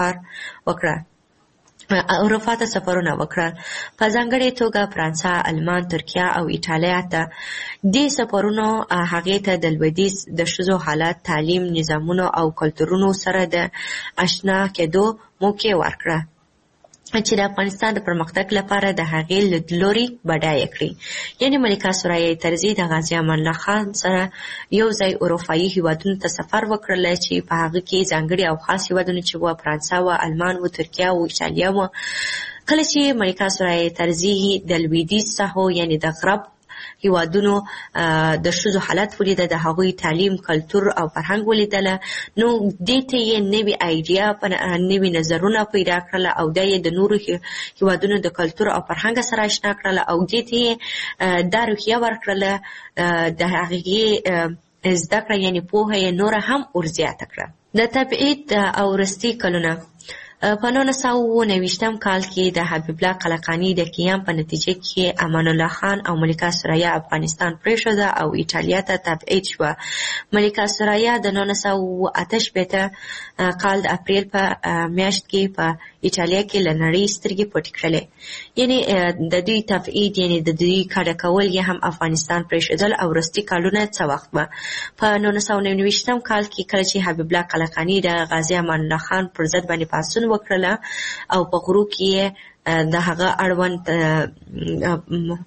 ته سفرونه وکړل، په ځانګړې توګه فرانسه، آلمان، ترکیه او ایټالیا ته. دې سفرونو هغې ته د لویدیځ د ښځو حالت، تعلیم، نظامونو او کلتورونو سره د اشنا کېدو موقع ورکړه چې د افغانستان د پرمختګ لپاره د هغې لیدلوري بډایه کړي. یعنې ملکه ثریا طرزي د غازي امان الله خان سره یو ځای اروپایي هیوادونو ته سفر وکړلی چې په هغه کې ځانګړي او خاص هیوادونه چې وه فرانسه وه، آلمان وه، ترکیه وه، ایټالیا وه. کله چې ملکه ثریا طرزي د لویدیځ ساحو یعنې د غرب هیوادونو د ښځو حالت ولیده، د هغوی تعلیم، کلتور او فرهنګ ولیدله، نو دې ته یې نوې آیډیا، نوې نظرونه پیدا کړله او دا یې د نورو هیوادونو د کلتور او فرهنګ سره اشنا کړله او دې ته یې دا روحیه ورکړله، د هغې زده کړه یعنې پوهه یې نوره هم ورزیاته کړه. د تبعید او وروستي کلونه. په 1929 کال کې د حبیب الله قلقانی د قیام په نتیجه کې امان الله خان او ملکه ثریا افغانستان پرېښوده او ایټالیا ته تبعید شوه. ملکه ثریا د 1988 کال د اپریل په میاشت کې په ایټالیا کې له نړۍ سترګې پټې کړلې. یعنې د دوی تبعید یعنې د دوی کډه کول یې هم افغانستان پرېښودل او وروستي کالونه څه وخت به په 1929 کال کې کله چې حبیب الله قلقانی د غازي امان الله خان پر ضد باندې پاڅون وکړله او په غرو کې د هغه اړوند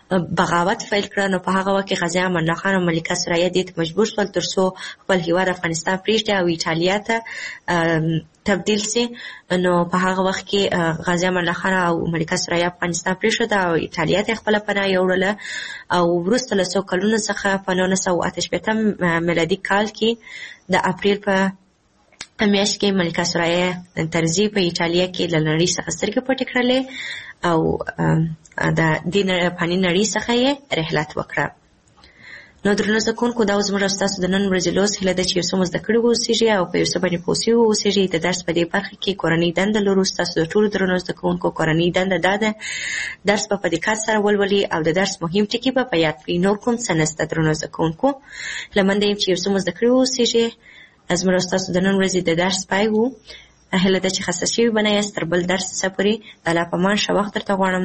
بغاوت فیل کړ، نو په هغه وخت کې غازي امان الله خان او ملکه ثریا دې ته مجبور شول ترڅو خپل هیواد افغانستان پرېږدي او ایټالیا ته تبدیل سي. نو په هغه وخت کې غازي امان الله خان او ملکه ثریا افغانستان پرېښود او ایټالیا ته خپله پناه یوړله. او وروسته له څو کلونو څخه په 1988 میلادي کال کې د اپریل په میاشت کې ملکه ثریا طرزي په ایټالیا کې له نړۍ څخه سترګې پټې کړلې او د دې فاني نړۍ څخه یې رحلت وکړه. نو درنو زده کوونکو، دا زموږ او ستاسو د نن ورځې لوست هیله ده چې یو څه مو زده کړي واوسېږي او په یو څه باندې پوه سوي واوسېږي. د درس په دې برخه کې کورنۍ دنده لرو. ستاسو د ټولو درنو زده کوونکو کورنۍ دنده دا ده درس په دقت سره ولولي او د درس مهم ټکي په یاد کړي. نور کوم څه نشته درنو زده کوونکو. هیله منده یم چې یو څه مو زده کړي واوسېږي. زموږ او ستاسو د نن ورځې د درس پای و. هیله ده چې خسته شوي به نه یاست. تر بل درس څخه پورې د الله په امان ښه وخت درته غواړم.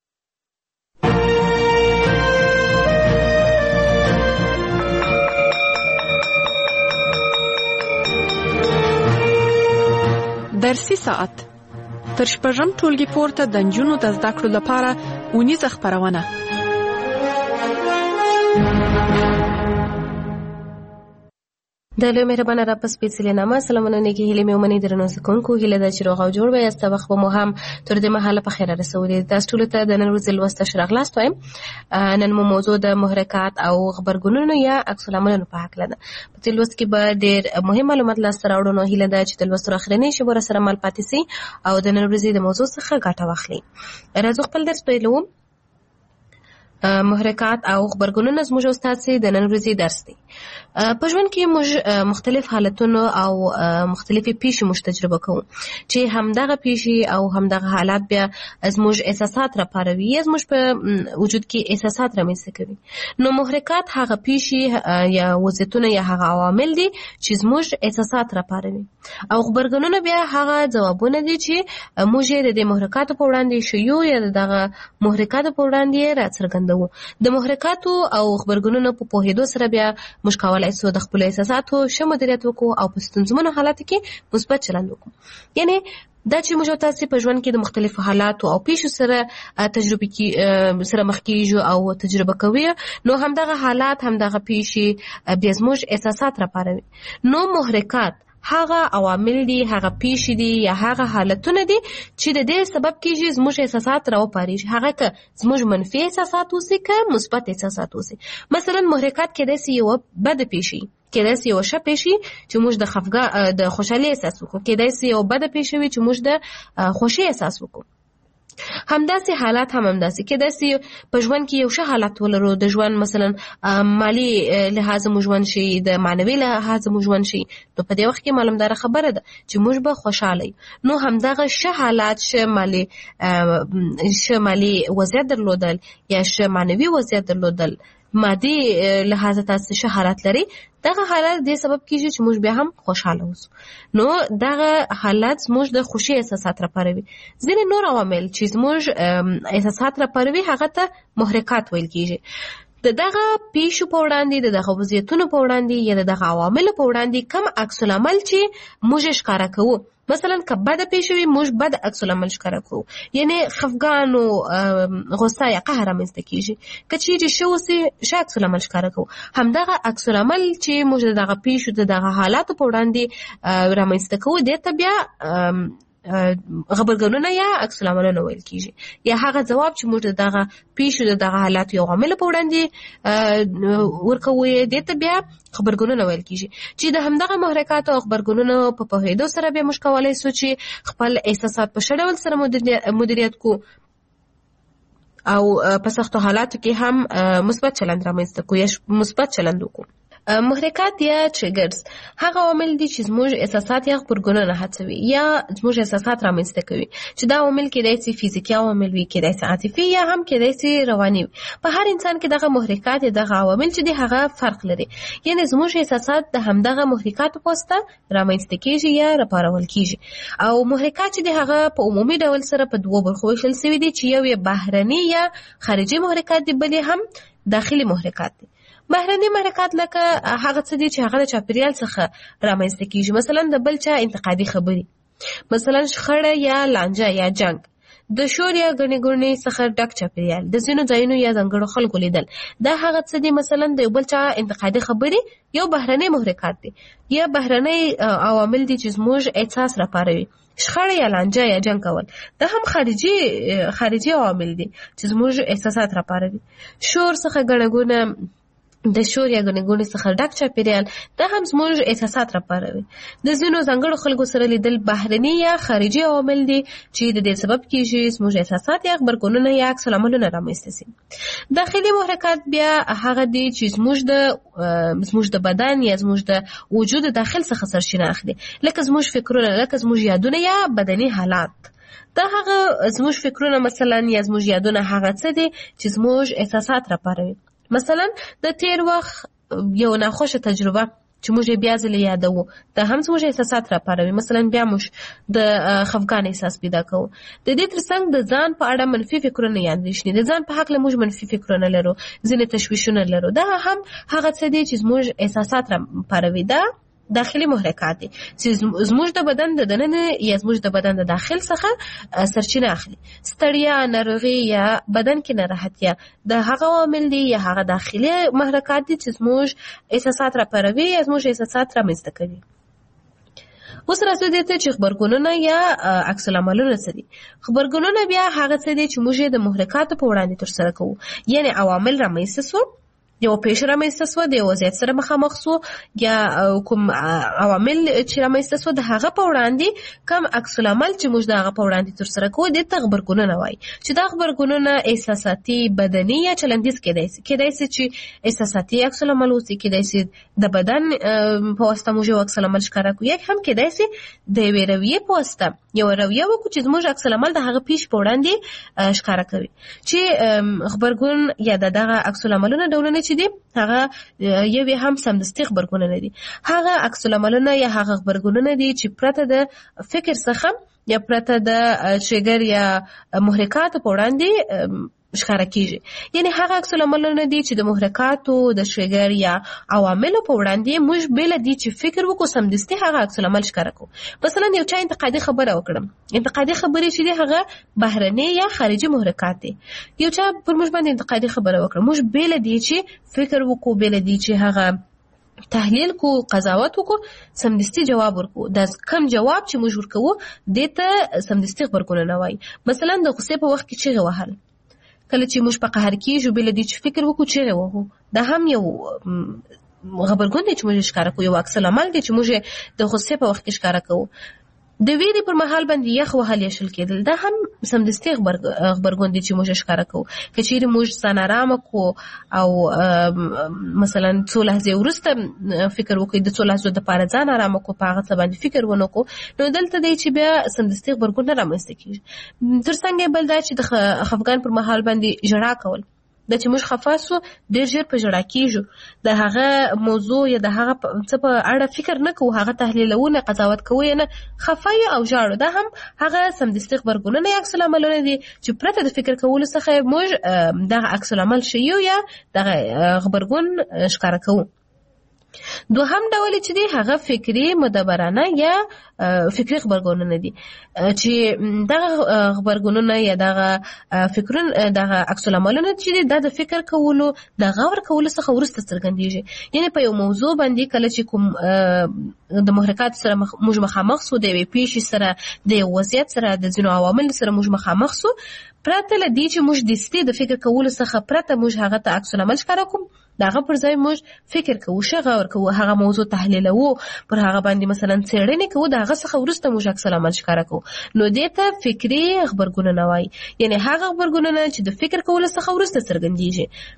درسي ساعت تر شپږم ټولګي پورته د نجونو د زده کړو لپاره اونیزه خپرونه. د لوی مهربانه رب په سپېڅلي نامه سلامونه نیکې هیلې مې ومنئ. درنو زده کوونکو، هیله ده چې روغ او جوړ به یاست. وخت به مو هم تر دې مهاله په خیره رسولي. تاسو ټولو ته د نن ورځې لوست ښه راغلاست وایم. نن مو موضوع د محرکات او غبرګونونو یا عکس العملونو په هکله ده. په دې لوست کې به ډېر مهم معلومات لاسته راوړو. نو هیله ده چې د لوست اخرنۍ شیبو راسره مل پاتې سئ او د نن ورځې د موضوع څخه ګټه واخلئ. راځو خپل درس پیلوو. محرکات او غبرګونونه زموږ او ستاسې د نن ورځې درس دی. په ژوند کې موږ مختلف حالتونه او مختلفې پیښې موږ تجربه کوو چې همدغه پیښې او همدغه حالات بیا زموږ احساسات راپاروي یا زموږ په وجود کې احساسات رامنځته کوي. نو محرکات هغه پیښې یا وضعیتونه یا هغه عوامل دي چې زموږ احساسات راپاروي او غبرګونونه بیا هغه ځوابونه دي چې موږ یې د محرکاتو په وړاندې شیو یا دغه محرکاتو په وړاندې راڅرګندوو. د محرکاتو او غبرګونونو په پوهېدو سره بیا موږ کولی سو د خپلو احساساتو ښه مدیریت وکړو او په ستونزمنو حالاتو کې مثبت چلند وکړو. یعنې دا چې موږ تاسې په ژوند کې د مختلفو حالاتو او پیښو سره تجربه سره مخ کېږو او تجربه کوي، نو همدغه حالات همدغه پیښې بیا زموږ احساسات راپاروي. نو محرکات هغه عوامل دي، هغه پیښې دي یا هغه حالتونه دي چې د دې سبب کېږي زموږ احساسات راوپارېږي. هغه که زموږ منفي احساسات اوسي که مثبت احساسات اوسي. مثلا محرکات کېدای سي یوه بده پیښې، کېدای سي یوه ښه پیښې چې موږ د خوشحالۍ احساس وکړو، کېدای سي یوه بده پیښه وي چې موږ د خوښۍ احساس وکړو. همداسې حالات هم همداسې کېدای سي په ژوند کې یو ښه حالت ولرو، د ژوند مثلا مالی لحاظ مو ژوند شي، د معنوي لحاظ مو ژوند شي، نو په دې وخت کې معلومداره خبره ده چې موږ به خوشحاله یو. نو همدغه ښه حالات، ښه مالي وضعیت درلودل یا ښه معنوي وضعیت درلودل، مادي لحاظ تاسو ښه حالت لري، دغه حالت دې سبب کېږي چې موږ بیا هم خوشحاله اوسو. نو دغه حالت زموږ د خوښۍ احساسات راپاروي. ځینې نور عوامل چې زموږ احساسات راپاروي هغه ته محرکات ویل کېږي. د دغه پیښو په وړاندې، د دغه وضعیتونو په وړاندې یا د دغه عواملو په وړاندې کم عکس العمل چې موږ ښکاره کوو. مثلا که بده پیښه وي موږ بد عکس العمل ښکاره کوو، یعنې خفګان او غصه یا قهر رامنځته کېږي. که چیرې ښه اوسي ښه عکس العمل ښکاره کوو. همدغه عکس العمل چې موږ د دغه پیښو د دغه حالاتو په وړاندې رامنځته کوو دې ته بیا غبرګونونه یا عکس العملونه ویل کېږي. یا هغه ځواب چې موږ د دغه پیښو د دغه حالاتو یا عواملو په وړاندې ورکوو دې ته بیا غبرګونونه ویل کېږي. چې د همدغه محرکاتو او غبرګونونو په پوهېدو سره بیا موږ کولی سو چې خپل احساسات په ښه ډول سره مدیریت کړو او په سختو حالاتو کې هم مثبت چلند رامنځته کړو یا مثبت چلند وکړو. محرکات یا ټریګرز هغه عوامل دي چې زموږ احساسات یا غبرګونونه هڅوي یا زموږ احساسات رامنځته کوي. چې دا عوامل کېدای سي فزیکي عوامل وي، کېدای سي عاطفي یا هم کېدای سي رواني وي. په هر انسان کې دغه محرکات یا دغه عوامل چې دي هغه فرق لري. یعنې زموږ احساسات د همدغه محرکاتو په واسطه رامنځته کېږي یا راپارول کېږي. او محرکات چې دي هغه په عمومي ډول سره په دوو برخو ویشل سوي دي چې یو یې بهرني یا خارجي محرکات دي، بل هم داخلي محرکات دي. بهرني محرکات لکه هغه څه دي چې هغه د چاپیریال څخه رامنځته کېږي. مثلا د بل چا انتقادي خبرې، مثلا شخړه یا لانجه یا جنگ، د شور یا ګڼې ګوڼې څخه ډک چاپیریال، د ځینو ځایونو یا ځانګړو خلکو لیدل. دا هغه څه دي مثلا د یو بل چا انتقادي خبرې یو بهرنی محرکات دي یا بهرنی عوامل دي چې زموږ احساس راپاروي. شخړه یا لانجه یا جنګ کول دا هم خارجي عوامل دي چې زموږ احساسات راپاروي. شور څخه ګڼه ګوڼه، د شور یا ګڼې ګوڼې څخه ډک چاپیریال دا هم زموږ احساسات راپاروي. د ځینو ځانګړو خلکو سره لیدل بهرني یا خارجي عوامل دي چې د دې سبب کیږي زموږ احساسات یا غبرګونونه یا عکس العملونه رامنځته شي. داخلي محرکات بیا هغه دي چې زموږ د بدن یا زموږ د وجود داخل څخه سرچینه اخلي، لکه زموږ فکرونه، لکه زموږ یادونه یا بدني حالات. دا هغه زموږ فکرونه مثلا یا زموږ یادونه هغه څه دي چې زموږ احساسات راپاروي. مثلا د تیر وخت یو ناخوشه تجربه چې موږ بیا ځلې یادوو دا هم زموږ احساسات راپاروي. مثلا بیا موږ د خفګان احساس پیدا کوو. د دې ترڅنګ د ځان په اړه منفي فکرونه یا اندېښنې، د ځان په حق له موږ منفي فکرونه لرو، ځینې تشویشونه لرو. دا هم هغه څه دي چې زموږ احساسات راپاروي. دا داخلي محرکات دي چې زموږ د بدن د دننه یا زموږ د بدن د داخل څخه سرچینه اخلي. ستړیا، ناروغي یا بدن کې ناراحتیا د هغه عوامل دي یا هغه داخلي محرکات دي چې زموږ احساسات راپاروي یا زموږ احساسات رامنځته کوي. اوس راځو دې ته چې غبرګونونه یا عکس العملونه څه دي. غبرګونونه بیا هغه څه دي چې موږ د محرکاتو په وړاندې ترسره کوو، یعنی عوامل رامنځته سو، یو پیښه رامنځته سوه، د یو وضعیت سره مخامخ سو یا کوم عوامل چې رامنځته سوه د هغه په وړاندې کوم عکس العمل چې موږ د هغه په وړاندې ترسره کوو دې ته غبرګونونه وایي. چې دا غبرګونونه احساساتي، بدني یا چلندیز کېدای شي چې احساساتي عکس العمل اوسي، کېدای شي د بدن په واسطه موږ یو عکس العمل ښکاره کوو، یا هم کېدای شي د یوې رویې په واسطه یو رویه وکړو چې زموږ عکس العمل د هغه پیښې په وړاندې ښکاره کوي. چې غبرګون یا دغه عکس العملونه ډولونه چې دي هغه یوې هم سمدستي غبرګونونه دي. هغه عکس العملونه یا هغه غبرګونونه دي چې پرته د فکر څخه یا پرته د ټریګر یا محرکاتو په وړاندې ښکاره کیږي. یعنی هغه عکس العملونه دي چې د محرکاتو، د ټریګر یا عواملو په وړاندې موږ بل دي چې فکر وکړو سمدستي هغه عکس العمل ښکاره کوو. مثلا یو چا انتقادي خبره وکړم، انتقادي خبرې چې دي هغه بهرني یا خارجي محرکات دي. یو چا پر موږ باندې انتقادي خبره وکړه، موږ بل دي چې فکر وکړو، بل دي چې هغه تحلیل کو، قضاوت وکړو، سمدستي جواب ورکو. دا کم جواب چې موږ ورکوو دې ته سمدستي غبرګونونه وایي. مثلا د غصې په وخت کې چیغې وهل، کله چې موږ په قهر کېږو بل دې چې فکر وکړو چیغې وهو، دا هم یو غبرګون دی چې موږ ښکاره کوو، یو عکس العمل دی چې موږ د غصې په وخت کې ښکاره کوو. د ویرې پر مهال باندې یخ وهل یا شل کېدل دا هم سمدستي غبرګون دی چې موږ ښکاره کوو. که چیرې موږ ځان ارامه کړو او مثلا څو لحظې وروسته فکر وکړو د څو لحظو دپاره ځان ارامه کړو، په هغه څه باندې فکر ونه کړو، نو دلته دی چې بیا سمدستي غبرګون نه رامنځته کېږي. تر څنګ بل دا چې د خفګان پر مهال باندې ژړا کول، دا چې موږ خفه سو ډېر ژر په ژړا کېږو، د هغه موضوع یا د هغه څه په اړه فکر نه کوو، هغه تحلیلوو نه، قضاوت کوو یې نه، خفه یو او ژاړو. دا هم هغه سمدستي غبرګونونه یا عکس العملونه دي چې پرته د فکر کولو څخه موږ دغه عکس العمل ښیو یا دغه غبرګون ښکاره کوو. دوهم ډول چې دی هغه فکري مدبرانه یا فکري غبرګونونه دي چې دغه غبرګونونه یا دغه فکرونه، دغه عکس العملونه چې دی دا د فکر کولو، د غور کولو څخه وروسته څرګندېږي. یعنی په یو موضوع باندې کله چې کوم د محرکات سره موږ مخامخ سو، د یوې پیښې سره، د یو وضعیت سره، د ځینو عواملو سره موږ مخامخ سو، پرته له دې چې موږ دستي د فکر کولو څخه پرته موږ هغه ته عکس العمل ښکاره کوو، د هغه پر ځای موږ فکر کوو، ښه غور کوو، هغه موضوع تحلیلوو، پر هغه باندې مثلا څېړنې کوو، د هغه څخه وروسته موږ عکس العمل ښکاره کوو. نو دې ته فکري غبرګونونه وایي. یعنی هغه غبرګونونه چې د فکر کولو څخه وروسته څرګندېږي.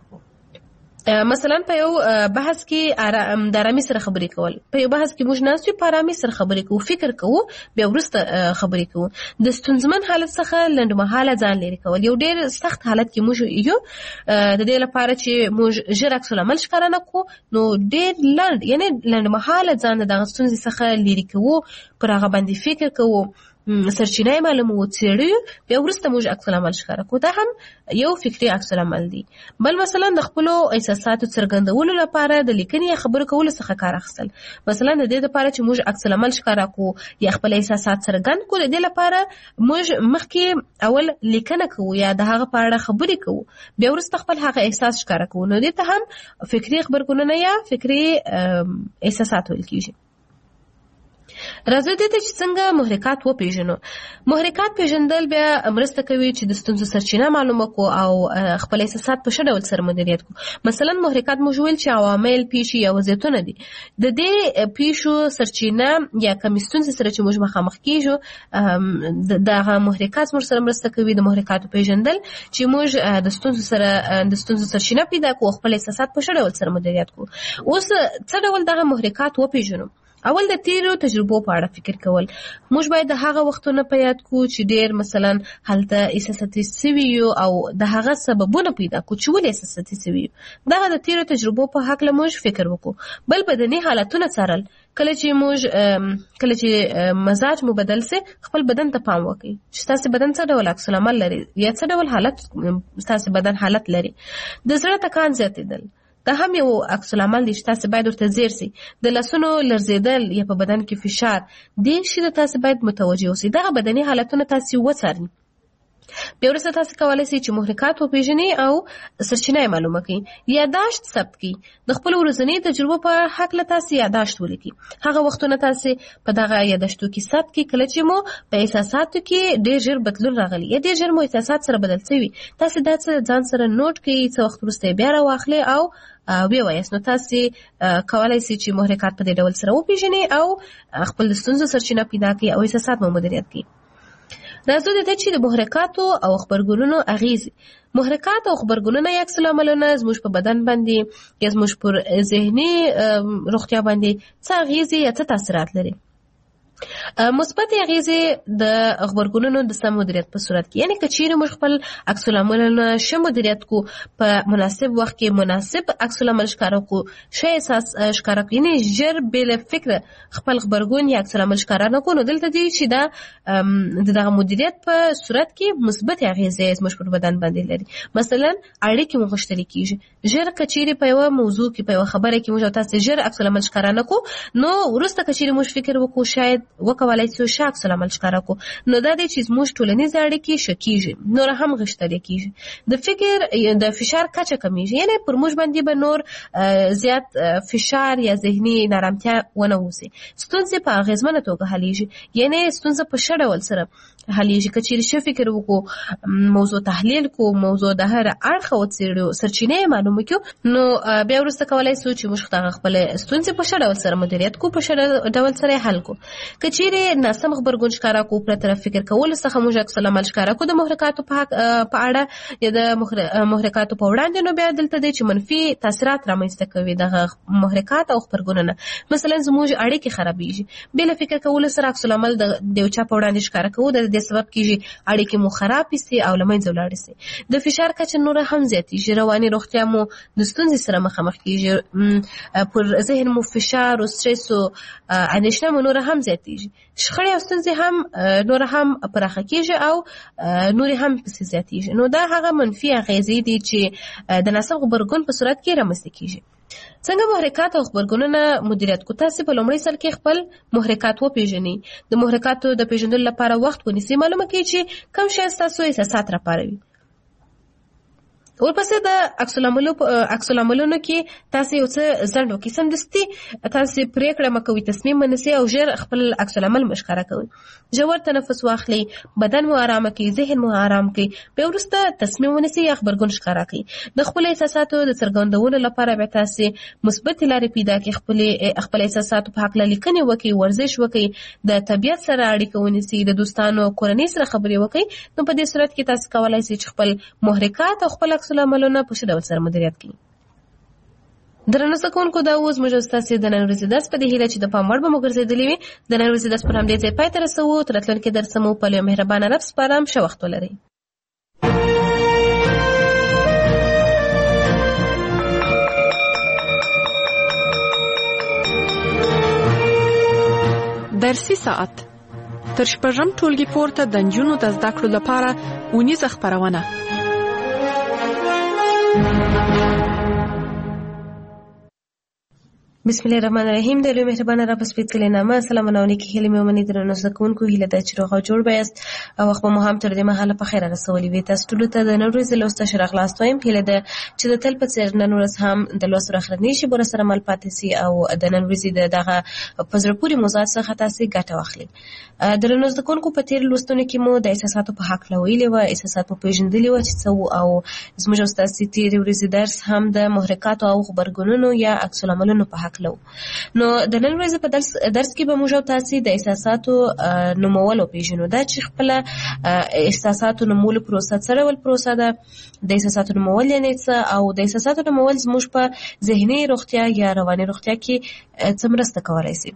مثلا په یو بحث کې د آرامي سره خبرې کول، په یو بحث کې موږ ناست یو په آرامي سره خبرې کوو، فکر کوو، بیا وروسته خبرې کوو. د ستونزمن حالت څخه لنډمهاله ځان لرې کول، یو ډېر سخت حالت کې موږ یو، د دې لپاره چې موږ ژر عکس العمل ښکاره نه کړو، نو ډېر لنډ یعنی لنډمهاله ځان د دغه ستونزې څخه لرې کوو، پر هغه باندې فکر کوو، سرچینه معلومه وڅېړو بیا وروسته موږ عکس العمل ښکاره کوو. دا هم یو فکري عکس العمل دی. بل مثلا د خپلو احساساتو څرګندولو لپاره د لیکنې یا خبرو کولو څخه کار اخیستل. مثلا د دې لپاره چې موږ عکس العمل ښکاره کوو یا خپل احساسات څرګند کوو، د دې لپاره موږ مخکې اول لیکنه کوو یا د هغه په اړه خبرې کوو، بیا وروسته خپل هغه احساس ښکاره کوو. نو دې ته هم فکري خبرګونونه یا فکري احساسات ویل کېږي. راځو دې ته چې څنګه محرکات وپېژنو. محرکات پېژندل بیا مرسته کوي چې د ستونزو سرچینه معلومه کړو او خپل احساسات په ښه ډول سره مدیریت کړو. مثلا محرکات موږ ویل چې عوامل، پیښې یا وضعیتونه دي. د دې پیښو سرچینه یا کومې ستونزې سره چې موږ مخامخ کېږو دغه محرکات موږ سره مرسته کوي د محرکاتو پېژندل چې موږ د ستونزو سرچینه پیدا کړو، خپل احساسات په ښه ډول سره مدیریت کړو. اوس څه ډول دغه محرکات وپېژنو؟ اول د تیرو تجربو په اړه فکر کول. موږ باید د هغه وختونو په یاد کو چې ډېر مثلا هلته احساساتي سوي یو او د هغه سببونه پیدا کو چې ولې احساساتي سوي یو. دغه د تیرو تجربو په هکله موږ فکر وکړو. بل بدني حالتونه څارل. کله چې مزاج مو بدل سي خپل بدن ته پام وکړئ چې تاسو بدن څه ډول عکس العمل لري یا څه ډول حالت تاسو بدن حالت لري. د زړه ټکان زیاتېدل دا هم یو عکس العمل دی چې تاسو باید ورته ځیر سئ. د لاسونو لرزېدل یا په بدن کې فشار، دې شي ته تاسو باید متوجه اوسئ. دغه بدني حالتونه تاسو وڅارئ. بیا وروسته تاسو کولی شئ چې محرکات وپېژنئ او سرچینه یې معلومه کړئ. یاداشت ثبت کړئ. د خپلو ورځنیو تجربو په هکله تاسو یاداشت ولیکئ. هغه وختونه تاسو په دغه یاداشتو کې ثبت کړئ کله چې مو په احساساتو کې ډېر ژر بدلون راغلی یا ډېر ژر مو احساسات سره بدل شوي. تاسو دا څه ځان سره نوٹ کړئ، څه وخت وروسته یې بیا راواخلئ او وی وایاست. نو تاسو کولی شئ چې محرکات په دې ډول سره وپېژنئ او خپل د ستونزو سرچینه پیدا کړئ او احساسات مو مدیریت کړئ. راځو دې ته چې د محرکاتو او خبرګونونو اغیزې. محرکات او خبرګونونه یا عکس العملونه زموږ په بدن باندې یا زموږ پر ذهني روغتیا باندې څه اغیزې یا څه تاثیرات لري؟ مثبت اغیزې د خبرګونونو د سم مدیریت په صورت کې، یعنی که چیرې موږ خپل عکس العملونه ښه مدیریت کو، په مناسب وخت کې مناسب عکس العمل ښکاره کو، ښه احساس ښکاره کو، یعنی ژر بې له فکره خپل خبرګون یا عکس العمل ښکاره نه کو، نو دلته دی چې دا د دغه مدیریت په صورت کې مثبت اغیزې زموږ پر بدن باندې لري. مثلا اړیکې مو غښتلې کېږي. ژر که چیرې په یوه موضوع کې په یوه خبره کې موږ تاسو ژر عکس العمل ښکاره نه کو، نو وروسته که چیرې موږ فکر وکړو شاید وکولای شو ښه عکس العمل ښکاره کو، نو دا دی چې زموږ ټولنیز اړیکې ښه کېږي، نور هم غښتلې کېږي. د فشار کچه کمیږي، یعنی پر موږ باندې به نور زیات فشار یا ذهني نارامتیا ونه اوسي. ستونزې په اغېزمنه توګه حلیږي، یعنی ستونزه په ښه ډول سره حلیږي. که چیرې ښه فکر وکړو، موضوع تحلیل کو، موضوع د هر اړخه وڅېړو، سرچینې یې معلومه کړو، نو بیا وروسته کولی شو چې موږ دغه خپلې ستونزې په ښه ډول سره مدیریت کو، په ښه ډول سره یې حل کو. که چیرې ناسم خبرګون ښکاره کو، پرته له فکر کولو څخه موږ عکس العمل ښکاره کو د محرکاتو په اړه یا د محرکاتو په وړاندې، نو بیا دلته دی چې منفي تاثیرات رامنځته کوي دغه محرکات او خبرګونونه. مثلا زموږ اړیکې خرابېږي، بې له فکر کولو سره عکس العمل د یو چا په وړاندې ښکاره کوو، د دې سبب کېږي اړیکې مو خرابې سي او له منځه ولاړې سي. د فشار کچه نوره هم زیاتېږي، رواني روغتیا مو د ستونزې سره مخامخ کېږي، پر ذهن مو فشار او سټرس او اندېښنه مو نوره هم زیاتېږي. شخړې او ستونزې هم نور هم پراخه کېږي او نور هم پسې زیاتېږي. نو دا هغه منفي اغېزې دي چې د ناسم غبرګون په صورت کې رامنځته کېږي. څنګه محرکات او خبرګونونه مدیریت کو؟ تاسو په لومړي سر کې خپل محرکات وپېژنئ. د محرکاتو د پېژندلو لپاره وخت ونیسئ. معلومه کړئ چې کوم شی ستاسو احساسات راپاروي. ورپسې د عکس العملونو کې تاسو یو څه ځنډ وکړئ. سمدستي تاسو پرېکړه مه کوئ، تصمیم ونیسئ او ژر خپل عکس العمل مه ښکاره کوئ. ژور تنفس واخلئ، بدن مو ارامه کړئ، ذهن مو ارام کړئ. بیا وروسته تصمیم ونیسئ یا خبرګون ښکاره کړئ. د خپلو احساساتو د څرګندولو لپاره بیا تاسو مثبتې لارې پیدا کړئ. خپل احساساتو په هکله لیکنې وکړئ، ورزش وکړئ، د طبیعت سره اړیکه ونیسئ، د دوستانو کورنۍ سره خبرې وکړئ. نو په دې صورت کې تاسو کولی شئ چې خپل محرکات او خپل عکس العملونه په ښه ډول سره مدیریت کړئ. درنو زده کوونکو، دا اوس موږ ستاسو د نن ورځې درس په دې هیله چې د پام وړ به مو ګرځېدلی وي. د نن ورځې درس پر همدې ځای پای ته رسوو. تر راتلونکي درسه مو په لوی مهربانه رب سپارم. ښه وخت ولرئ. درسي ساعت تر شپږم ټولګي پورته د نجونو د زده کړو لپاره اونیزه خپرونه. بسم الله الرحمن الرحیم. د لوی مهربانه رب سپېڅلې نامه سلامونه او نیکې هیلې مې ومنئ. درنو زده کوونکو، هیله ده چې روغ او جوړ به یاست او وخت به مو هم تر دې مهاله په خیر رسولي وي. تاسو ټولو ته د نن ورځې لوست ښه راغلاست وایم. هیله ده چې د تل په څېر نن ورځ هم د لوست اخرنۍ شېبو سره مل پاتې سي او د نن ورځې د دغه په زړه پورې موضوعات څخه تاسې ګټه واخلئ. درنو زده کوونکو، په تېرو لوستونو کې مو د احساساتو په هکله ویلي وه، احساسات مو پېژندلي وه چې څه وو، او زموږ او ستاسې تېرې ورځې درس هم د محرکاتو او غبرګونونو یا عکس العملونو په هکله و. نو د نن ورځې په درس کې به موږ او تاسې د احساساتو نومول وپېژنو. دا چې خپله احساساتو نومولو پروسه څه ډول پروسه ده، د احساساتو نومول یعنې څه، او د احساساتو نومول زموږ په ذهني روغتیا یا رواني روغتیا کې څه مرسته کولی شي.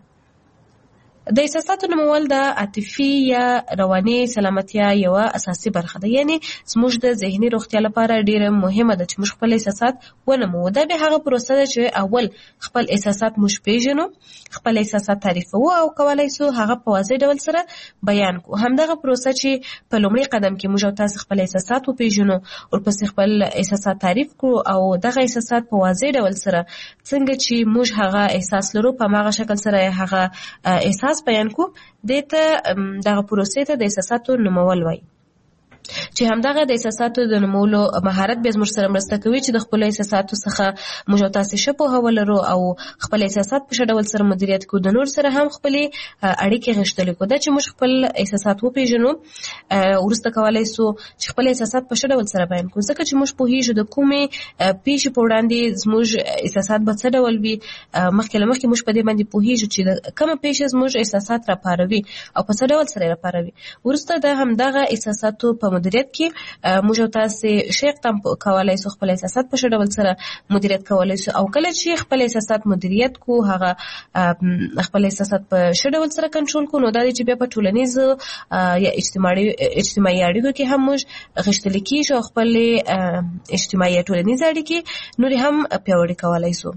د احساساتو نومول د عاطفي یا رواني سلامتیا یوه اساسي برخه ده. یعنی زموږ د ذهني روغتیا لپاره ډیره مهمه ده چې موږ خپل احساسات ونومو. دا به هغه پروسه ده چې اول خپل احساسات موږ پیژنو، خپل احساسات تعریفو او کولای شو هغه په واضح ډول سره بیان کو. همدغه پروسه چې په لومړي قدم کې موږ او تاسو خپل احساسات وپیژنو او پس خپل احساسات تعریف کړو او دغه احساسات په واضح ډول سره څنګه چې موږ هغه احساس لرو په هغه شکل سره هغه احساس بیان کو، دته دغه پروسې ته د احساساتو نومول وایي. چې همدغه د احساساتو د نومولو مهارت به زموږ سره مرسته کوي چې د خپل احساساتو څخه موږ تاسو ښه پوهه ولرو او خپل احساسات په ښه ډول سره مدیریت کوو، د نور سره هم خپل اړیکې غښتلې کوو. دا چې موږ خپل احساسات وپېژنو وروسته کولای شو چې خپل احساسات په ښه ډول سره بیان کوو، ځکه چې موږ پوهیږو د کومې پیښې په وړاندې زموږ احساسات به څه ډول وي. مخکې له مخکې موږ په دې باندې پوهیږو چې کومه پیښه زموږ احساسات راپاروي او په څه ډول سره راپاروي. وروسته د همدغه احساساتو په مدیریت کې موږ تاسو شیخ تم کولای شو خپل احساسات په ښه ډول سره مدیریت کولای شو، او کله چې خپل احساسات مدیریت کو، هغه خپل احساسات په ښه ډول سره کنټرول کو، نو دا چې بیا په ټولنیز یا اجتماعي اړیکو کې هم موږ غښتلي کیږو، خپل اجتماعي ټولنیز اړیکې نور هم پیاوړي کولای شو.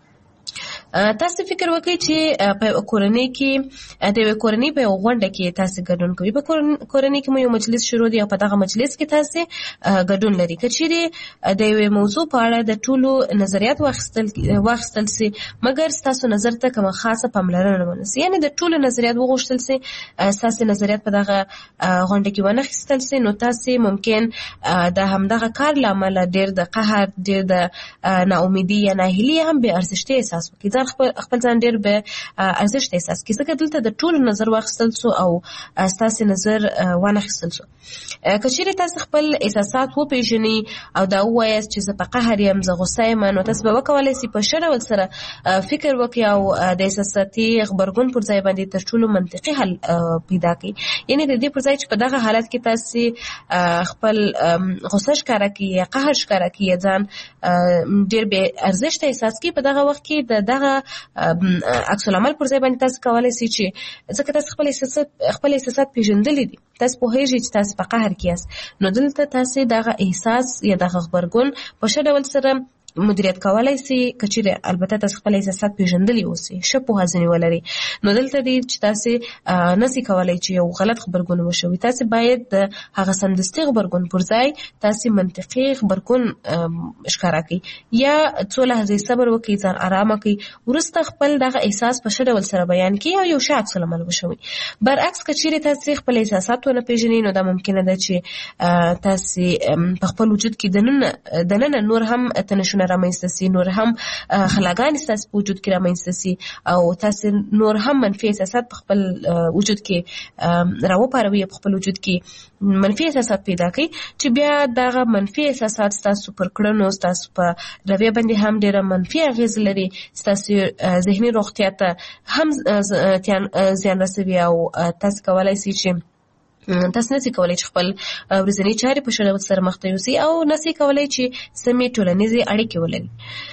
تاسو فکر وکړئ چې په کورنۍ کې د کورنۍ په غونډه کې تاسو ګډون کوئ. په کورنۍ کې مو یو مجلس شروع دی او په دغه مجلس کې تاسو ګډون لري. کچېرې د یوې موضوع په اړه د ټولو نظریات واخیستل سي، مګر تاسو نظر ته کومه خاصه پاملرنه ونشي، یعنی د ټولو نظریات وغوښتل سي، تاسو نظریات په دغه غونډه کې ونه اخیستل سي، نو تاسو ممکن د همدغه کار لامل ډېر د قهر، ډېر د ناامیدي یا ناهیلي هم به ارزښت احساس وکړي. خپل ځان ډېر به ارزښت احساس کړي، ځکه دلته د ټولو نظر واخیستل سو او ستاسو نظر وانه اخیستل سو. که چیرې تاسو خپل احساسات وپېژنئ او دا ووایاست چې زه په قهر یم، زه غوسه یم، نو تاسو به وکولای شئ په ښه ډول سره فکر وکړئ او د احساساتي غبرګون پر ځای باندې تر ټولو منطقي حل پیدا کړئ. یعنې د دې پر ځای چې په دغه حالت کې تاسو خپل غوسه ښکاره کړئ یا قهر ښکاره کړئ یا ځان ډېر بې ارزښته احساس کړئ، په دغه وخت کې دغه عکس العمل پر ځای باندې تاسو کولای شئ چې ځکه تاسو خپل احساسات پیژندلي دي، تاسو پوهیږئ چې تاسو په قهر کې یاست، نو دلته تاسو دغه احساس یا دغه غبرګون په ښه ډول سره مدیریت کولای شي. کچېرې البته تاسو خپل احساسات پیژندلي اوسئ، ښه پوهه ځینې ولرئ، نو دلته دی چې تاسو نشئ کولای چې یو غلط غبرګون وشوي. تاسو باید د هغه سمدستي غبرګون پر ځای تاسو منطقي غبرګون ښکاره کړئ یا څو لحظې صبر وکړئ، ځان ارامه کړئ، وروسته خپل دغه احساس په ښه ډول سره بیان کړئ او یو ښه عکس العمل وشوي. برعکس کچېرې تاسو خپل احساسات ونه پیژنئ، نو دا ممکنه ده چې تاسو په خپل وجود کې دننه نور هم تنشونه رامنځته سي، نور هم خلاګانې ستاسو په وجود کې رامنځته سي او تاسو نور هم منفي احساسات په خپل وجود کې راوپاروي، په خپل وجود کې منفي احساسات پیدا کوي چې بیا دغه منفي احساسات ستاسو پر کړنو، ستاسو په رویه باندې هم ډېره منفي اغېز لري، ستاسو ذهني روغتیا ته هم زیان رسوي او تاسو کولای شئ چې تاسو نشئ کولای چې خپل ورځنی چارې په ښه ډول سره مخته یوسئ او نشئ کولای چې سمې ټولنیزې اړیکې ولرئ.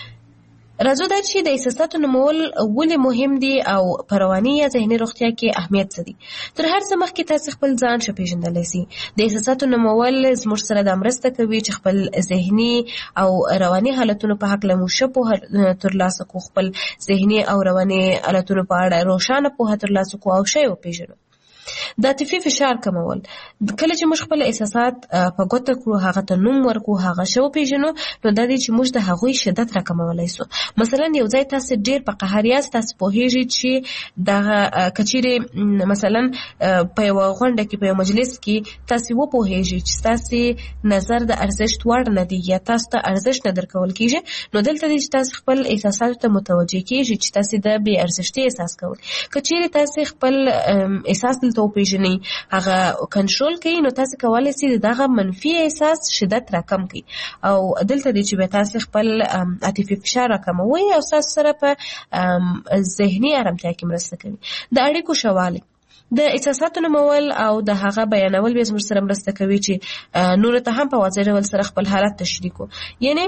راځو دا چې د احساساتو نومول ولې مهم دي او په رواني یا ذهني روغتیا کې اهمیت څه دي. تر هر څه مخکې تاسو خپل ځان ښه پېژندلی سئ. د احساساتو نومول زموږ سره دا مرسته کوي چې خپل ذهني او رواني حالتونو په هکله مو ښه پوهه ترلاسه کړو، خپل ذهني او رواني حالتونو په اړه روښانه پوهه ترلاسه کړو او ښه یې وپېژنو. د عاطفي فشار کمول. کله چې موږ خپل احساسات په ګوته کړو، هغه ته نوم ورکړو، هغه شو پیژنو، نو دا دی چې موږ د هغوی شدت راکمولی سو. مثلا یو ځای تاسو ډیر په قهر یاست، تاسو پوهیږئ چې دغه کچیرې مثلا په یو غونډه کې، په یو مجلس کې تاسو وپوهیږئ چې تاسو نظر د ارزښت وړ نه دی یا تاسو ته ارزښت نه درکول کیږي، نو دلته چې تاسو خپل احساساتو ته متوجه کیږئ چې تاسو د بې ارزښتۍ احساس کوئ. کچیرې تاسو خپل احساس دلته وپیژنئ، هغه کنټرول کړئ، نو تاسو کولی شئ دغه منفي احساس شدت راکم کړئ. او دلته چې به تاسو خپل عاطفي فشار راکموي او تاسو سره په ذهني آرامتیا کې مرسته کوي. د اړیکو شوالی، د احساساتو نومول او د هغه بیانول به زموږ سره مرسته کوي چې نور ته هم په واضح ډول سره خپل حالت تشریح کو. یعنی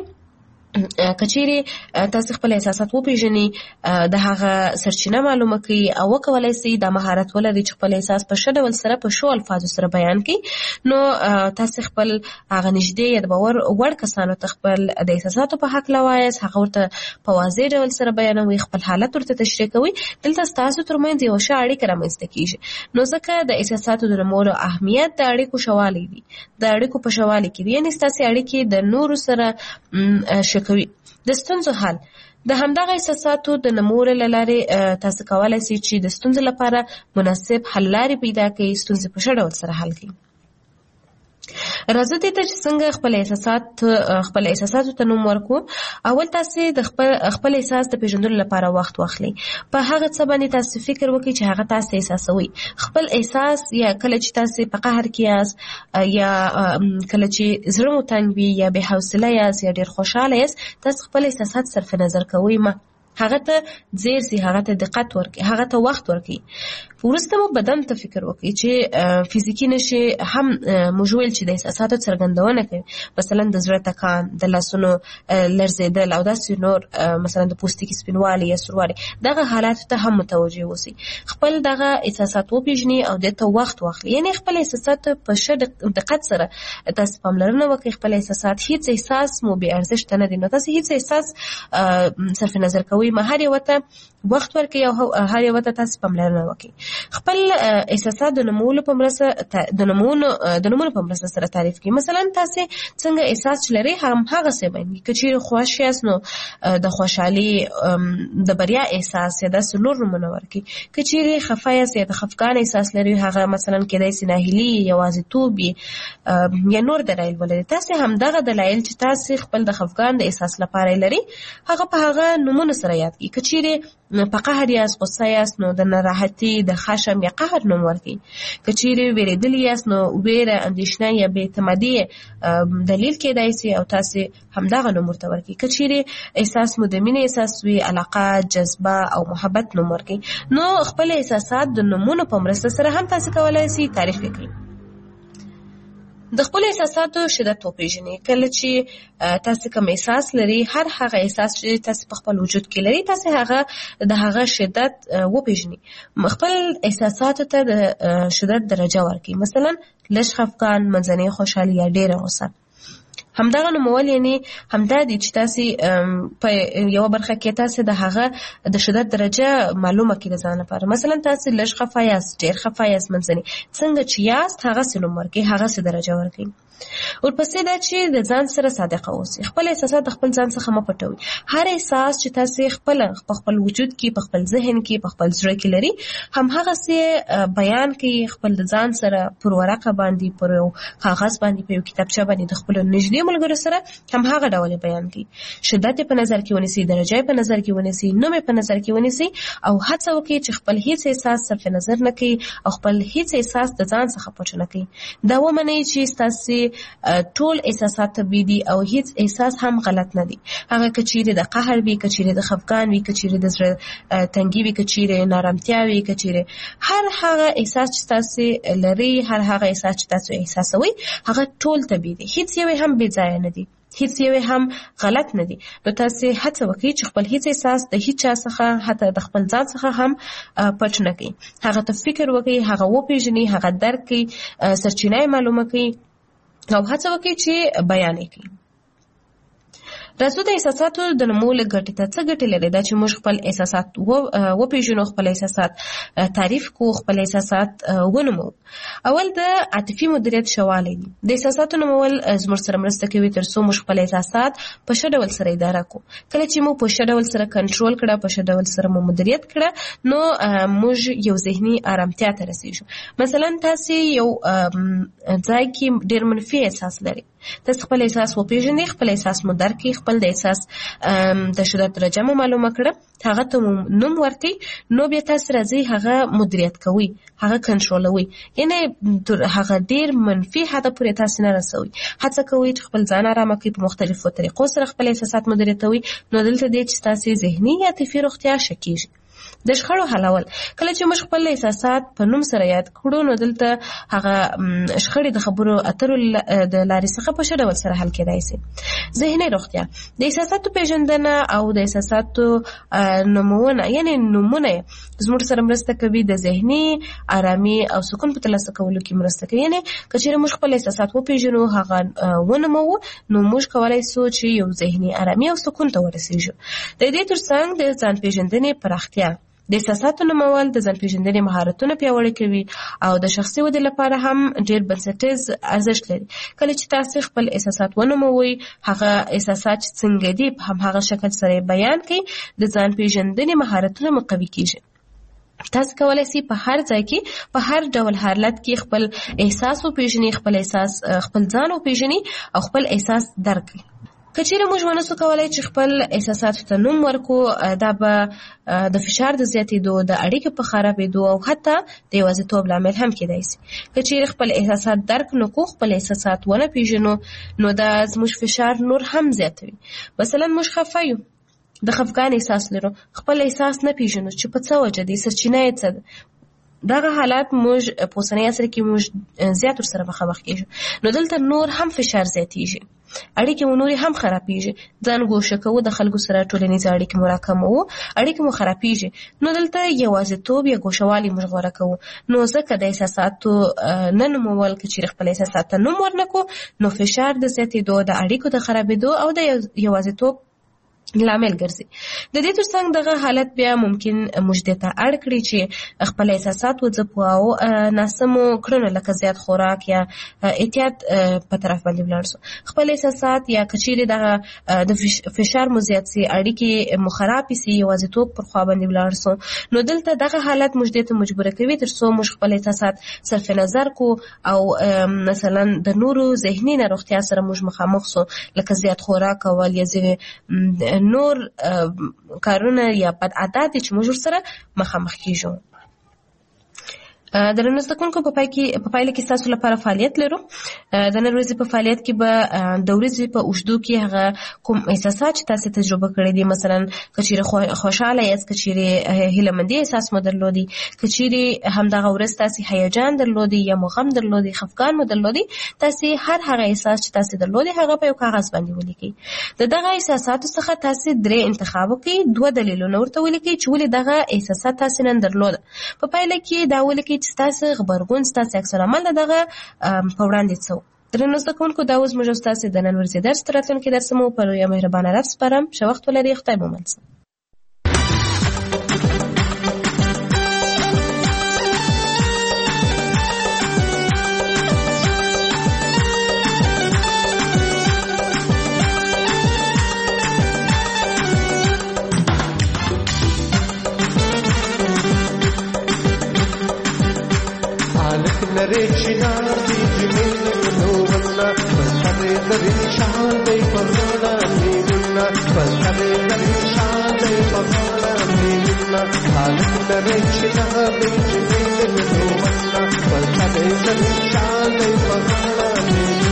کچیرې تاسو خپل احساسات وپیژنئ، د هغه سرچینه معلومه کړئ او وکولای شئ دا مهارت ولرئ چې خپل احساس په ښه ډول سره په ښو الفاظو سره بیان کړئ. نو تاسو خپل هغه نږدې یا د باور وړ کسانو ته خپل د احساساتو په هکله وایاست، هغه ورته په واضح ډول سره بیانوئ، خپل حالت ورته تشریح کوئ. دلته ستاسو ترمنځ یو ښه اړیکه رامنځته کیږي. نو ځکه د احساساتو د نومولو اهمیت د اړیکو شوالی دی، د اړیکو په شوالی کې دی، یعنې ستاسو اړیکې د نورو سره ښه کوي. د ستونزو حل، د همدغه احساساتو د نومولو له لارې تاسو کولی شئ چې د ستونزو لپاره مناسب حل لارې پیدا کړئ، ستونزې په ښه ډول سره حل کړئ. راځو دې ته چې څنګه خپل احساساتو ته نوم ورکو. اول تاسو د خپل احساس د پیژندلو لپاره وخت واخلئ. په هغه څه باندې تاسو فکر وکړئ چې هغه تاسو احساسوي. خپل احساس یا کله چې تاسو په قهر کې یاست یا کله چې زړه مو تنګ وي یا بې حوصله یاست یا ډېر خوشحاله یاست، تاسو خپل احساسات صرف نظر کوئ مه. هغه ته ځیر سي، هغه ته دقت ورکړئ، هغه ته وخت ورکړئ. وروسته مو بدن ته فکر وکړئ چې فزیکي نشي هم موږ ویل چې د احساساتو څرګندونه کوي، مثلا د زړه ټکان، د لاسونو لړزېدل او داسې نور، مثلا د پوستکي سپینوالی یا سوروالی، دغه حالاتو ته هم متوجه اوسئ. خپل دغه احساسات وپیژنئ او دې ته وخت واخلئ. یعنې خپل احساسات په ښه دقت سره تاسو پاملرنه وکړئ. خپل احساسات، هیڅ احساس مو بې ارزښته نه دی، نو تاسو هیڅ احساس صرف نظر کوئ مه. هر یو ته وخت ورکړئ او هر یو ته تاسو پاملرنه وکړئ. خپل احساسات د نومولو په مرسته سره تعریف کړئ. مثلا تاسو څنګه احساس لرئ هماغسې بیان کړئ. که چیرې خوښ یاست نو د خوشحالي، د بریا احساس یا داسې نور نومونه ورکړئ. که چیرې خفه یاست یا د خفګان احساس لرئ، هغه مثلا کېدای شي ناهیلي، یوازیتوب یا نور دلایل ولري. تاسو همدغه دلایل چې تاسو خپل د خفګان د احساس لپاره لرئ، هغه په هغه نومونو سره یاد کړئ. که چیرې په قهر یاست، غصه یاست، نو د ناراحتي، د خشم یا قهر نوم ورکړئ. که چیرې ویرېدلي یاست، نو ویره، اندېښنه یا بې اعتمادي دلیل کېدای شي او تاسو همدغه نوم ورته ورکړئ. که چیرې احساس مو د مینې احساس وي، علاقه، جذبه او محبت نوم ورکړئ. نو خپل احساسات د نومونو په مرسته سره هم تاسو کولی شئ تعریف کړئ. د خپل احساساتو شدت وپیژنئ. کله چې تاسو کوم احساس لرئ، هر هغه احساس چې تاسو په خپل وجود کې لرئ، تاسو د هغه شدت وپیژنئ. خپل احساساتو ته د شدت درجه ورکړئ. مثلا لږ خفګان، منځنۍ خوشحالي یا ډېره غوسه. همدغه نومول یعنی همدا دي چې تاسو په یو برخه کې تاسو د هغه د شدت درجه معلومه کړئ ځان لپاره. مثلا تاسو لږ خفه یاست، ډېر خفه یاست، منځنۍ، څنګه چې یاست هغه څه نوم ورکړئ، هغه څه درجه ورکړئ. ورپسې دا چې د ځان سره صادقه اوسئ. خپل احساسات د خپل ځان څخه مه پټوئ. هر احساس چې تاسو په خپل وجود کې، په خپل ذهن کې، په خپل زړه کې لري، هماغسې بیان کړئ. خپل د ځان سره پر ورقه باندې، پر یو کاغذ باندې، په یو کتابچه باندې د خپلو نږدې ملګرو سره هماغه ډول بیان کړئ. شدت په نظر کې ونیسئ، درجه په نظر کې ونیسئ، نوم په نظر کې ونیسئ او هڅه وکړئ چې خپل هیڅ احساس صرف نظر نه کړئ او خپل هیڅ احساس د ځان څخه پټ نه کړئ. دا ومنئ چې تاسو ټول احساسات طبیعي دي او هیڅ احساس هم غلط نه دي. هغه که چیرې د قهر وي، که چیرې د خفګان وي، که چیرې د زړه تنګي وي، که چیرې نارامتیا وي، که چیرې هر هغه احساس چې تاسو لري، هر هغه احساس چې تاسو احساسوي، هغه ټول طبیعي دي. هیڅ یو هم بې ځایه نه دي، هیڅ یو هم غلط نه دي. نو تاسو هڅه وکړئ چې خپل هیڅ احساس د هیڅ چا څخه، حتی د خپل ځان څخه هم پټ نه کړئ. هغه ته فکر وکړئ، هغه وپیژنئ، هغه درک کړئ، سرچینه یې معلومه کړئ او هڅه وکړئ چې بیان یې کړئ. راځو د احساساتو د نمو له ګټې ته څه ګټې لري دا چې موږ خپل احساسات وپېژنو، خپل احساسات تعریف کو، خپل احساسات ونمو. اول د عاطفي مدیریت شوالی دي. د احساساتو نمول زموږ سره مرسته کوي تر څو موږ خپل احساسات په ښه ډول سره اداره کو. کله چې موږ په ښه ډول سره کنټرول کړه، په ښه ډول سره مو مدیریت کړه، نو موږ یو ذهني آرامتیا ته رسیږو. مثلا تاسو یو ځای کې ډېر منفي احساس لري، تاسو خپل احساس وپېژنئ، خپل احساس مو درک کړئ، خپل د احساس د شدت درجه مو معلومه کړه، هغه ته نوم ورکړئ، نو بیا تاسو راځئ هغه مدیریت کوئ، هغه کنټرولوئ. یعنی هغه ډېر منفي حد پورې تاسو نه رسوئ. هڅه کوئ چې خپل ځان آرامه کړئ، په مختلفو طریقو سره خپل احساسات مدیریتوئ. نو دلته دی چې تاسو ذهني یا عاطفي روغتیا ښه کیږي. د شخړو حلول، کله چې موږ خپل احساسات په نوم سره یاد کړو، نو دلته هغه شخړې د خبرو اترو د لارې څخه په ښه ډول سره حل کېدای شي. ذهني روغتیا، د احساساتو پیژندنه او د احساساتو نومونه یعنی نومونه زموږ سره مرسته کوي د ذهني آرامي او سکون په ترلاسه کولو کې مرسته کوي. یعنی که چېرې موږ خپل احساسات وپېژنو، هغه ونومو، نو موږ کولی شو چې یو ذهني آرامي او سکون ته ورسېږو. د دې ترڅنګ د ځان پیژندنې پراختیا، د احساساتو نومول د ځان پیژندنې مهارتونه پیاوړي کوي او د شخصي ودې لپاره هم ډېر بنسټیز ارزښت لري. کله چې تاسو خپل احساسات ونوموئ، هغه احساسات چې څنګه دي په هماغه شکل سره بیان کړئ، د ځان پیژندنې مهارتونه مو قوي کیږي. تاسو کولای شئ په هر ځای کې، په هر ډول حالت کې خپل احساس وپېژنئ، خپل ځان وپېژنئ او خپل احساس درک کړئ. که چېرې موږ ونسو کولای چې خپل احساساتو ته نوم ورکو، دا به د فشار د زیاتېدو، د اړیکې په خرابېدو او حتی د یوازیتوب لامل هم کېدای شي. که چېرې خپل احساسات درک نه کړو، خپل احساسات ونه پېژنو، نو دا زموږ فشار نور هم زیاتوي. مثلا موږ خفه یو، د خفګان احساس لرو، خپل احساس نه پېژنو چې په څه وجه دی، سرچینه یې څه ده. دغه حالات موږ په اوسني عصر کې موږ زیات ورسره مخامخ کېږو. نو دلته نور هم فشار زیاتېږي، اړیکې مو نورې هم خرابېږي، ځان ګوښه کوو، د خلکو سره ټولنیزې اړیکې مو راکموو، اړیکې مو خرابېږي. نو دلته یوازیتوب یا ګوښهوالي موږ غوره کوو. نو ځکه د احساساتو نه نومول، که چېرې خپل احساسات ته نوم ورنکړو، نو فشار د زیاتېدو، د اړیکو د خرابېدو او د یوازیتوب لامل ګرځي. د دې ترڅنګ دغه حالت بیا ممکن موږ دې ته اړ کړي چې خپل احساسات وځپو او ناسمو کړنو لکه زیات خوراک یا احتیاط په طرف باندې ولاړ شو. خپل احساسات یا که چېرې دغه د فشار مو زیات سي، اړیکې مو خرابې سي، یوازیتوب پر خوا باندې ولاړ سو، نو دلته دغه حالت موږ دې ته مجبوره کوي تر څو موږ خپل احساسات صرف نظر کو او مثلا د نورو ذهني ناروغتیا سره موږ مخامخ سو، لکه زیات خوراک کول یا نور کارونه یا بد عادت چې موږ سره مخامخ کیږو. د نن ورځې کوونکو په پایله کې تاسو لپاره فعالیت لرو. د نن ورځې په فعالیت کې به د ورځې په اوږدو کې هغه کوم احساسات چې تاسو تجربه کړی دي، مثلا که چېرې خوشحاله یاست، که چېرې هیلهمندي احساس مو درلودي، که چېرې همدغه ورځ تاسو هیجان درلودي یا مو غم درلودي، خفګان مو درلودي، تاسو هر هغه احساس چې تاسو درلودي هغه په یو کاغذ باندې ولیکئ. د دغه احساساتو څخه تاسو 3 انتخاب وکړئ، 2 دلیلونه ورته ولیکئ چې ولې دغه احساسات تاسو نن درلوده. په پایله کې دا ولیکئ چې تاسو غبرګون، تاسو عکس العمل دغه په وړاندې څه. درنو زده کوونکو، دا اوس موږ تاسو د نن ورځې درس تر راتلونکي درس مو په لویه مهربانه رب سپارم. ښه وخت ولرئ. خدای مو مل شه. نریچنا دی جمیل نوونا پسرے دری شان دی پرنا نیونا پسرے دری شان دی پرنا نیونا حالت نریچنا دی جمیل نوونا پسرے دری شان دی پرنا نیونا.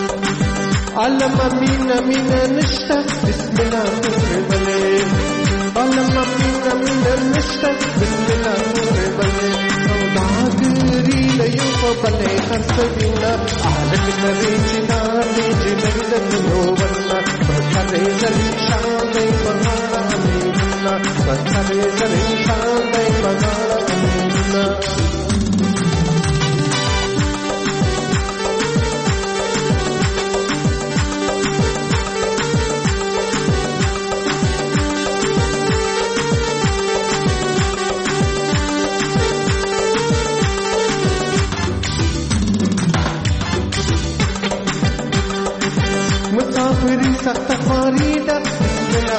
علم مين نشتا بسم الله تفرملي لما فينا من المشتاق بالملا نور بلي سوداغري ليوفا بلي خرسبينا أهلك نريجنا نيجي ليلة نوبنا بكري زري شاندي بغالا أمينا بكري زري شاندي بغالا أمينا مسافري سخت خاريدا بلا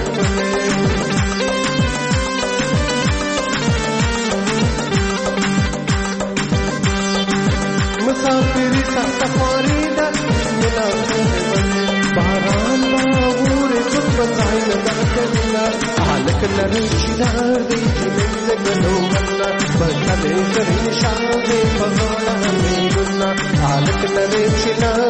مسافري سخت خاريدا بلا باران باور سب ساين دكنا حالك نريشنا ديجي لنگلو منا بكالي زري شاندي بغالا ميغنا حالك نريشنا